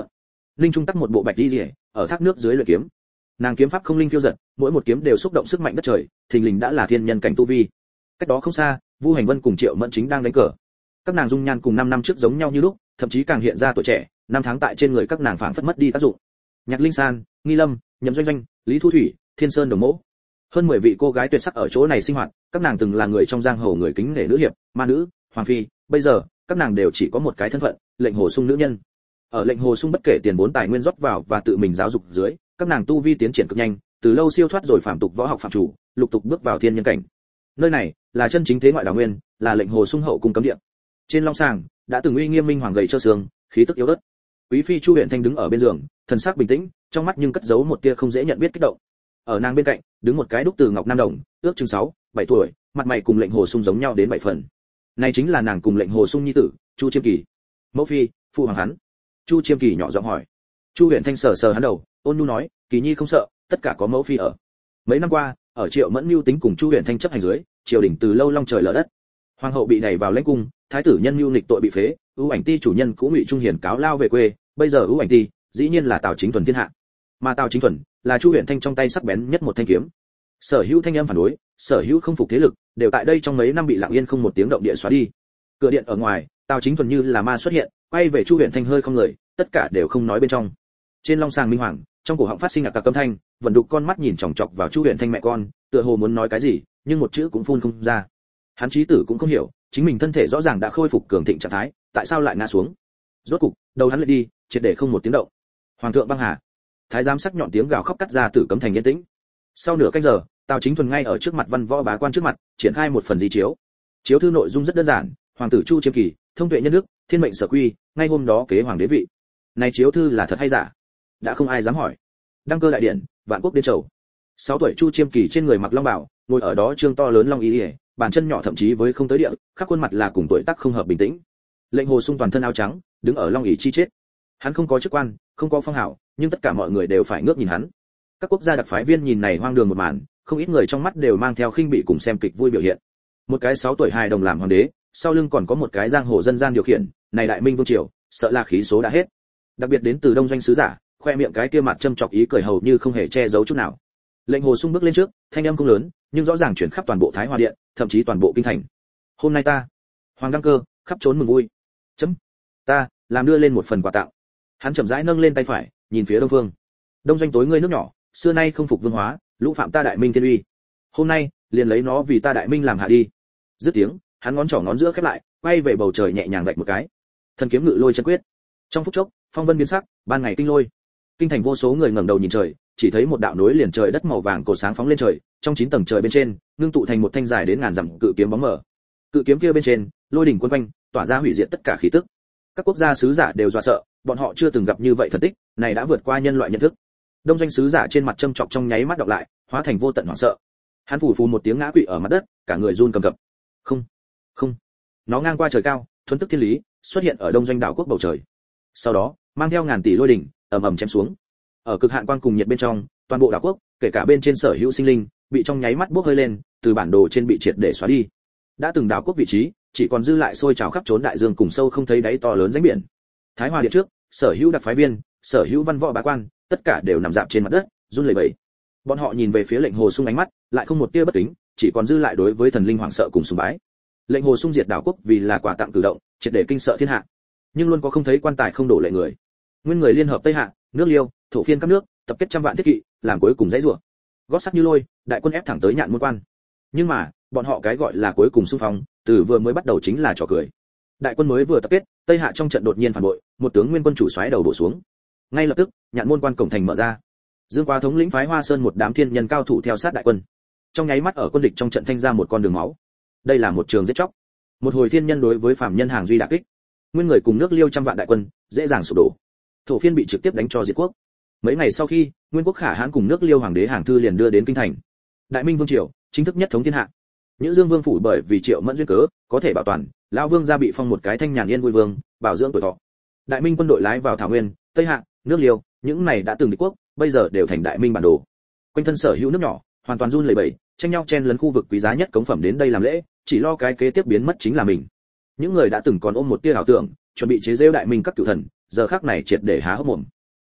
Linh Trung tắc một bộ bạch y liễu, ở thác nước dưới luyện kiếm. Nàng kiếm pháp không linh phiêu dật, mỗi một kiếm đều xúc động sức mạnh đất trời, thình lình đã là thiên nhân cảnh tu vi. Cách đó không xa, Vu Hành Vân cùng Triệu Mẫn chính đang đánh cờ. Các nàng dung nhan cùng năm năm trước giống nhau như lúc, thậm chí càng hiện ra tuổi trẻ, năm tháng tại trên người các nàng phảng phất mất đi tác dụng. Nhạc Linh San, Nghi Lâm, Nhậm Doanh Doanh, Lý Thu Thủy, Thiên Sơn Đồng Mỗ, hơn mười vị cô gái tuyệt sắc ở chỗ này sinh hoạt, các nàng từng là người trong giang hồ người kính nể nữ hiệp, ma nữ, hoàng phi, bây giờ, các nàng đều chỉ có một cái thân phận, lệnh hồ sung nữ nhân. Ở lệnh hồ sung bất kể tiền vốn tài nguyên rót vào và tự mình giáo dục dưới, các nàng tu vi tiến triển cực nhanh, từ lâu siêu thoát rồi phàm tục võ học phạm chủ, lục tục bước vào thiên nhân cảnh. Nơi này là chân chính thế ngoại đảo nguyên, là lệnh hồ sung hậu cung cấm địa. Trên long sàng đã từng uy nghiêm minh hoàng gầy trơ xương, khí tức yếu ớt. Quý phi Chu Huyền Thanh đứng ở bên giường, thần sắc bình tĩnh, trong mắt nhưng cất giấu một tia không dễ nhận biết kích động. Ở nàng bên cạnh, đứng một cái đúc từ ngọc nam đồng, ước chừng sáu, bảy tuổi, mặt mày cùng lệnh hồ sung giống nhau đến bảy phần. Này chính là nàng cùng lệnh hồ sung nhi tử, Chu Chiêm Kỳ. Mẫu phi, phụ hoàng hắn. Chu Chiêm Kỳ nhỏ giọng hỏi. Chu Huyền Thanh sờ sờ hắn đầu, ôn nhu nói, Kỳ nhi không sợ, tất cả có mẫu phi ở. Mấy năm qua, ở Triệu Mẫn mưu tính cùng Chu Huyền Thanh chấp hành dưới, triều đình từ lâu long trời lở đất. Hoàng hậu bị đẩy vào lãnh cung, thái tử nhân mưu nghịch tội bị phế, ưu ảnh ti chủ nhân cũng bị Trung Hiền cáo lao về quê, bây giờ ưu ảnh ti dĩ nhiên là Tào Chính Thuần thiên hạ. Mà Tào Chính Thuần là Chu Huyền Thanh trong tay sắc bén nhất một thanh kiếm. Sở hữu thanh âm phản đối, sở hữu không phục thế lực, đều tại đây trong mấy năm bị lặng yên không một tiếng động địa xóa đi. Cửa điện ở ngoài, Tào Chính Thuần như là ma xuất hiện, quay về Chu Huyền Thanh hơi không người, tất cả đều không nói bên trong. Trên long sàng minh hoàng, trong cổ họng phát sinh ngạc cạc âm thanh, vận đục con mắt nhìn chòng chọc vào Chu Huyền Thanh mẹ con, tựa hồ muốn nói cái gì, nhưng một chữ cũng phun không ra. Hắn chí tử cũng không hiểu, chính mình thân thể rõ ràng đã khôi phục cường thịnh trạng thái, tại sao lại ngã xuống? Rốt cục, đầu hắn lại đi, triệt để không một tiếng động. Hoàng thượng băng hà. Thái giám sắc nhọn tiếng gào khóc cắt ra tử cấm thành yên tĩnh. Sau nửa canh giờ, Tào Chính Thuần ngay ở trước mặt văn võ bá quan trước mặt, triển khai một phần di chiếu. Chiếu thư nội dung rất đơn giản, hoàng tử Chu Chiêm Kỳ, thông tuệ nhân đức, thiên mệnh sở quy, ngay hôm đó kế hoàng đế vị. Này chiếu thư là thật hay giả? Đã không ai dám hỏi. Đăng cơ đại điện, vạn quốc đến chầu. Sáu tuổi Chu Chiêm Kỳ trên người mặc long bào, ngồi ở đó trương to lớn long y, bàn chân nhỏ thậm chí với không tới địa, khắp khuôn mặt là cùng tuổi tác không hợp bình tĩnh. Lệnh hồ sung toàn thân áo trắng, đứng ở long ỷ chi chết. Hắn không có chức quan, không có phong hào, nhưng tất cả mọi người đều phải ngước nhìn hắn. Các quốc gia đặc phái viên nhìn này hoang đường một màn, không ít người trong mắt đều mang theo khinh bị cùng xem kịch vui biểu hiện. Một cái sáu tuổi hài đồng làm hoàng đế, sau lưng còn có một cái giang hồ dân gian điều khiển, này đại minh vương triều, sợ là khí số đã hết. Đặc biệt đến từ đông doanh sứ giả, khoe miệng cái kia mặt châm chọc ý cười hầu như không hề che giấu chút nào. Lệnh hồ sung bước lên trước, thanh âm không lớn, nhưng rõ ràng chuyển khắp toàn bộ Thái Hòa điện, thậm chí toàn bộ kinh thành. Hôm nay ta, hoàng đăng cơ, khắp trốn mừng vui. Chấm. Ta, làm đưa lên một phần quà tặng. Hắn chậm rãi nâng lên tay phải, nhìn phía đông phương. Đông doanh tối ngươi nước nhỏ, xưa nay không phục vương hóa, lũ phạm ta đại minh thiên uy. Hôm nay, liền lấy nó vì ta đại minh làm hạ đi. Dứt tiếng, hắn ngón trỏ ngón giữa khép lại, quay về bầu trời nhẹ nhàng vạch một cái. Thần kiếm ngự lôi chân quyết. Trong phút chốc, phong vân biến sắc, ban ngày kinh lôi. Kinh thành vô số người ngẩng đầu nhìn trời, chỉ thấy một đạo nối liền trời đất màu vàng cổ sáng phóng lên trời, trong chín tầng trời bên trên, ngưng tụ thành một thanh dài đến ngàn dặm cự kiếm bóng mờ. Cự kiếm kia bên trên, lôi đỉnh quân quanh, tỏa ra hủy diệt tất cả khí tức. Các quốc gia sứ giả đều dọa sợ, bọn họ chưa từng gặp như vậy thần tích, này đã vượt qua nhân loại nhận thức. Đông doanh sứ giả trên mặt châm chọc trong nháy mắt đọc lại, hóa thành vô tận hoảng sợ. Hắn phủ phù một tiếng ngã quỵ ở mặt đất, cả người run cầm cập. Không, không. Nó ngang qua trời cao, thuần tức thiên lý, xuất hiện ở đông doanh đảo quốc bầu trời. Sau đó, mang theo ngàn tỷ lôi đỉnh, ầm ầm chém xuống. Ở cực hạn quang cùng nhiệt bên trong, toàn bộ đảo quốc, kể cả bên trên sở hữu sinh linh, bị trong nháy mắt bốc hơi lên, từ bản đồ trên bị triệt để xóa đi. Đã từng đảo quốc vị trí, chỉ còn dư lại sôi trào khắp trốn đại dương cùng sâu không thấy đáy to lớn rãnh biển. Thái Hòa điện trước, sở hữu đặc phái viên, sở hữu văn võ bá quan, tất cả đều nằm rạp trên mặt đất, run lẩy bẩy. Bọn họ nhìn về phía lệnh hồ sung ánh mắt, lại không một tia bất kính, chỉ còn dư lại đối với thần linh hoảng sợ cùng sùng bái. Lệnh hồ sung diệt đảo quốc vì là quà tặng cử động, triệt để kinh sợ thiên hạ. Nhưng luôn có không thấy quan tài không đổ lệ người. Nguyên người liên hợp Tây Hạ, nước Liêu, thổ phiên các nước, tập kết trăm vạn thiết kỵ, làm cuối cùng dãy rủa. Gót sắt như lôi, đại quân ép thẳng tới Nhạn Môn quan. Nhưng mà, bọn họ cái gọi là cuối cùng xung phong, từ vừa mới bắt đầu chính là trò cười. Đại quân mới vừa tập kết, Tây Hạ trong trận đột nhiên phản bội, một tướng nguyên quân chủ xoáy đầu đổ xuống. Ngay lập tức, Nhạn Môn quan cổng thành mở ra. Dương Quá thống lĩnh phái Hoa Sơn một đám thiên nhân cao thủ theo sát đại quân. Trong nháy mắt ở quân địch trong trận thanh ra một con đường máu. Đây là một trường giết chóc. Một hồi thiên nhân đối với phàm nhân hàng duy đả kích. Nguyên người cùng nước Liêu trăm vạn đại quân, dễ dàng sụp đổ. Thổ phiên bị trực tiếp đánh cho diệt quốc. Mấy ngày sau khi, Nguyên quốc Khả Hãn cùng nước Liêu hoàng đế hàng thư liền đưa đến kinh thành. Đại Minh vương triều chính thức nhất thống thiên hạ. Nhữ Dương vương phủ bởi vì Triệu Mẫn duyên cớ, có thể bảo toàn, lão vương gia bị phong một cái thanh nhàn yên vui vương, bảo dưỡng tuổi thọ. Đại Minh quân đội lái vào Thảo Nguyên, Tây Hạ, nước Liêu, những này đã từng địch quốc, bây giờ đều thành Đại Minh bản đồ. Quanh thân sở hữu nước nhỏ, hoàn toàn run lẩy bẩy, tranh nhau chen lấn khu vực quý giá nhất cống phẩm đến đây làm lễ, chỉ lo cái kế tiếp biến mất chính là mình. Những người đã từng còn ôm một tia ảo tưởng, chuẩn bị chế giễu Đại Minh các cửu thần, giờ khắc này triệt để há hốc mồm.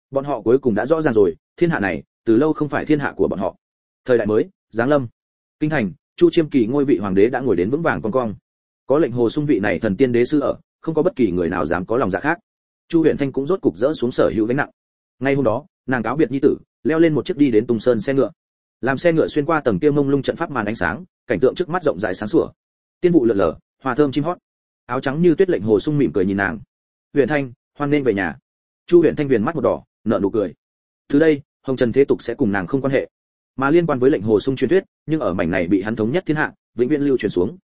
Bọn họ cuối cùng đã rõ ràng rồi, thiên hạ này từ lâu không phải thiên hạ của bọn họ. Thời đại mới giáng lâm. Kinh thành, Chu Chiêm Kỳ ngôi vị hoàng đế đã ngồi đến vững vàng cong cong. Có lệnh Hồ Sung vị này thần tiên đế sư ở, không có bất kỳ người nào dám có lòng dạ khác. Chu Huyền Thanh cũng rốt cục dỡ xuống sở hữu gánh nặng. Ngay hôm đó, nàng cáo biệt nhi tử, leo lên một chiếc đi đến Tung Sơn xe ngựa. Làm xe ngựa xuyên qua tầng kia mông lung trận pháp màn ánh sáng, cảnh tượng trước mắt rộng rãi sáng sủa. Tiên vụ lượn lờ, hoa thơm chim hót. Áo trắng như tuyết lệnh Hồ Sung mỉm cười nhìn nàng. Huyền Thanh, hoan nên về nhà. Chu Huyền Thanh viền mắt một đỏ, nở nụ cười. Từ đây, hồng trần thế tục sẽ cùng nàng không quan hệ, mà liên quan với lệnh Hồ Sung truyền thuyết, nhưng ở mảnh này bị hắn thống nhất thiên hạ, vĩnh viễn lưu truyền xuống.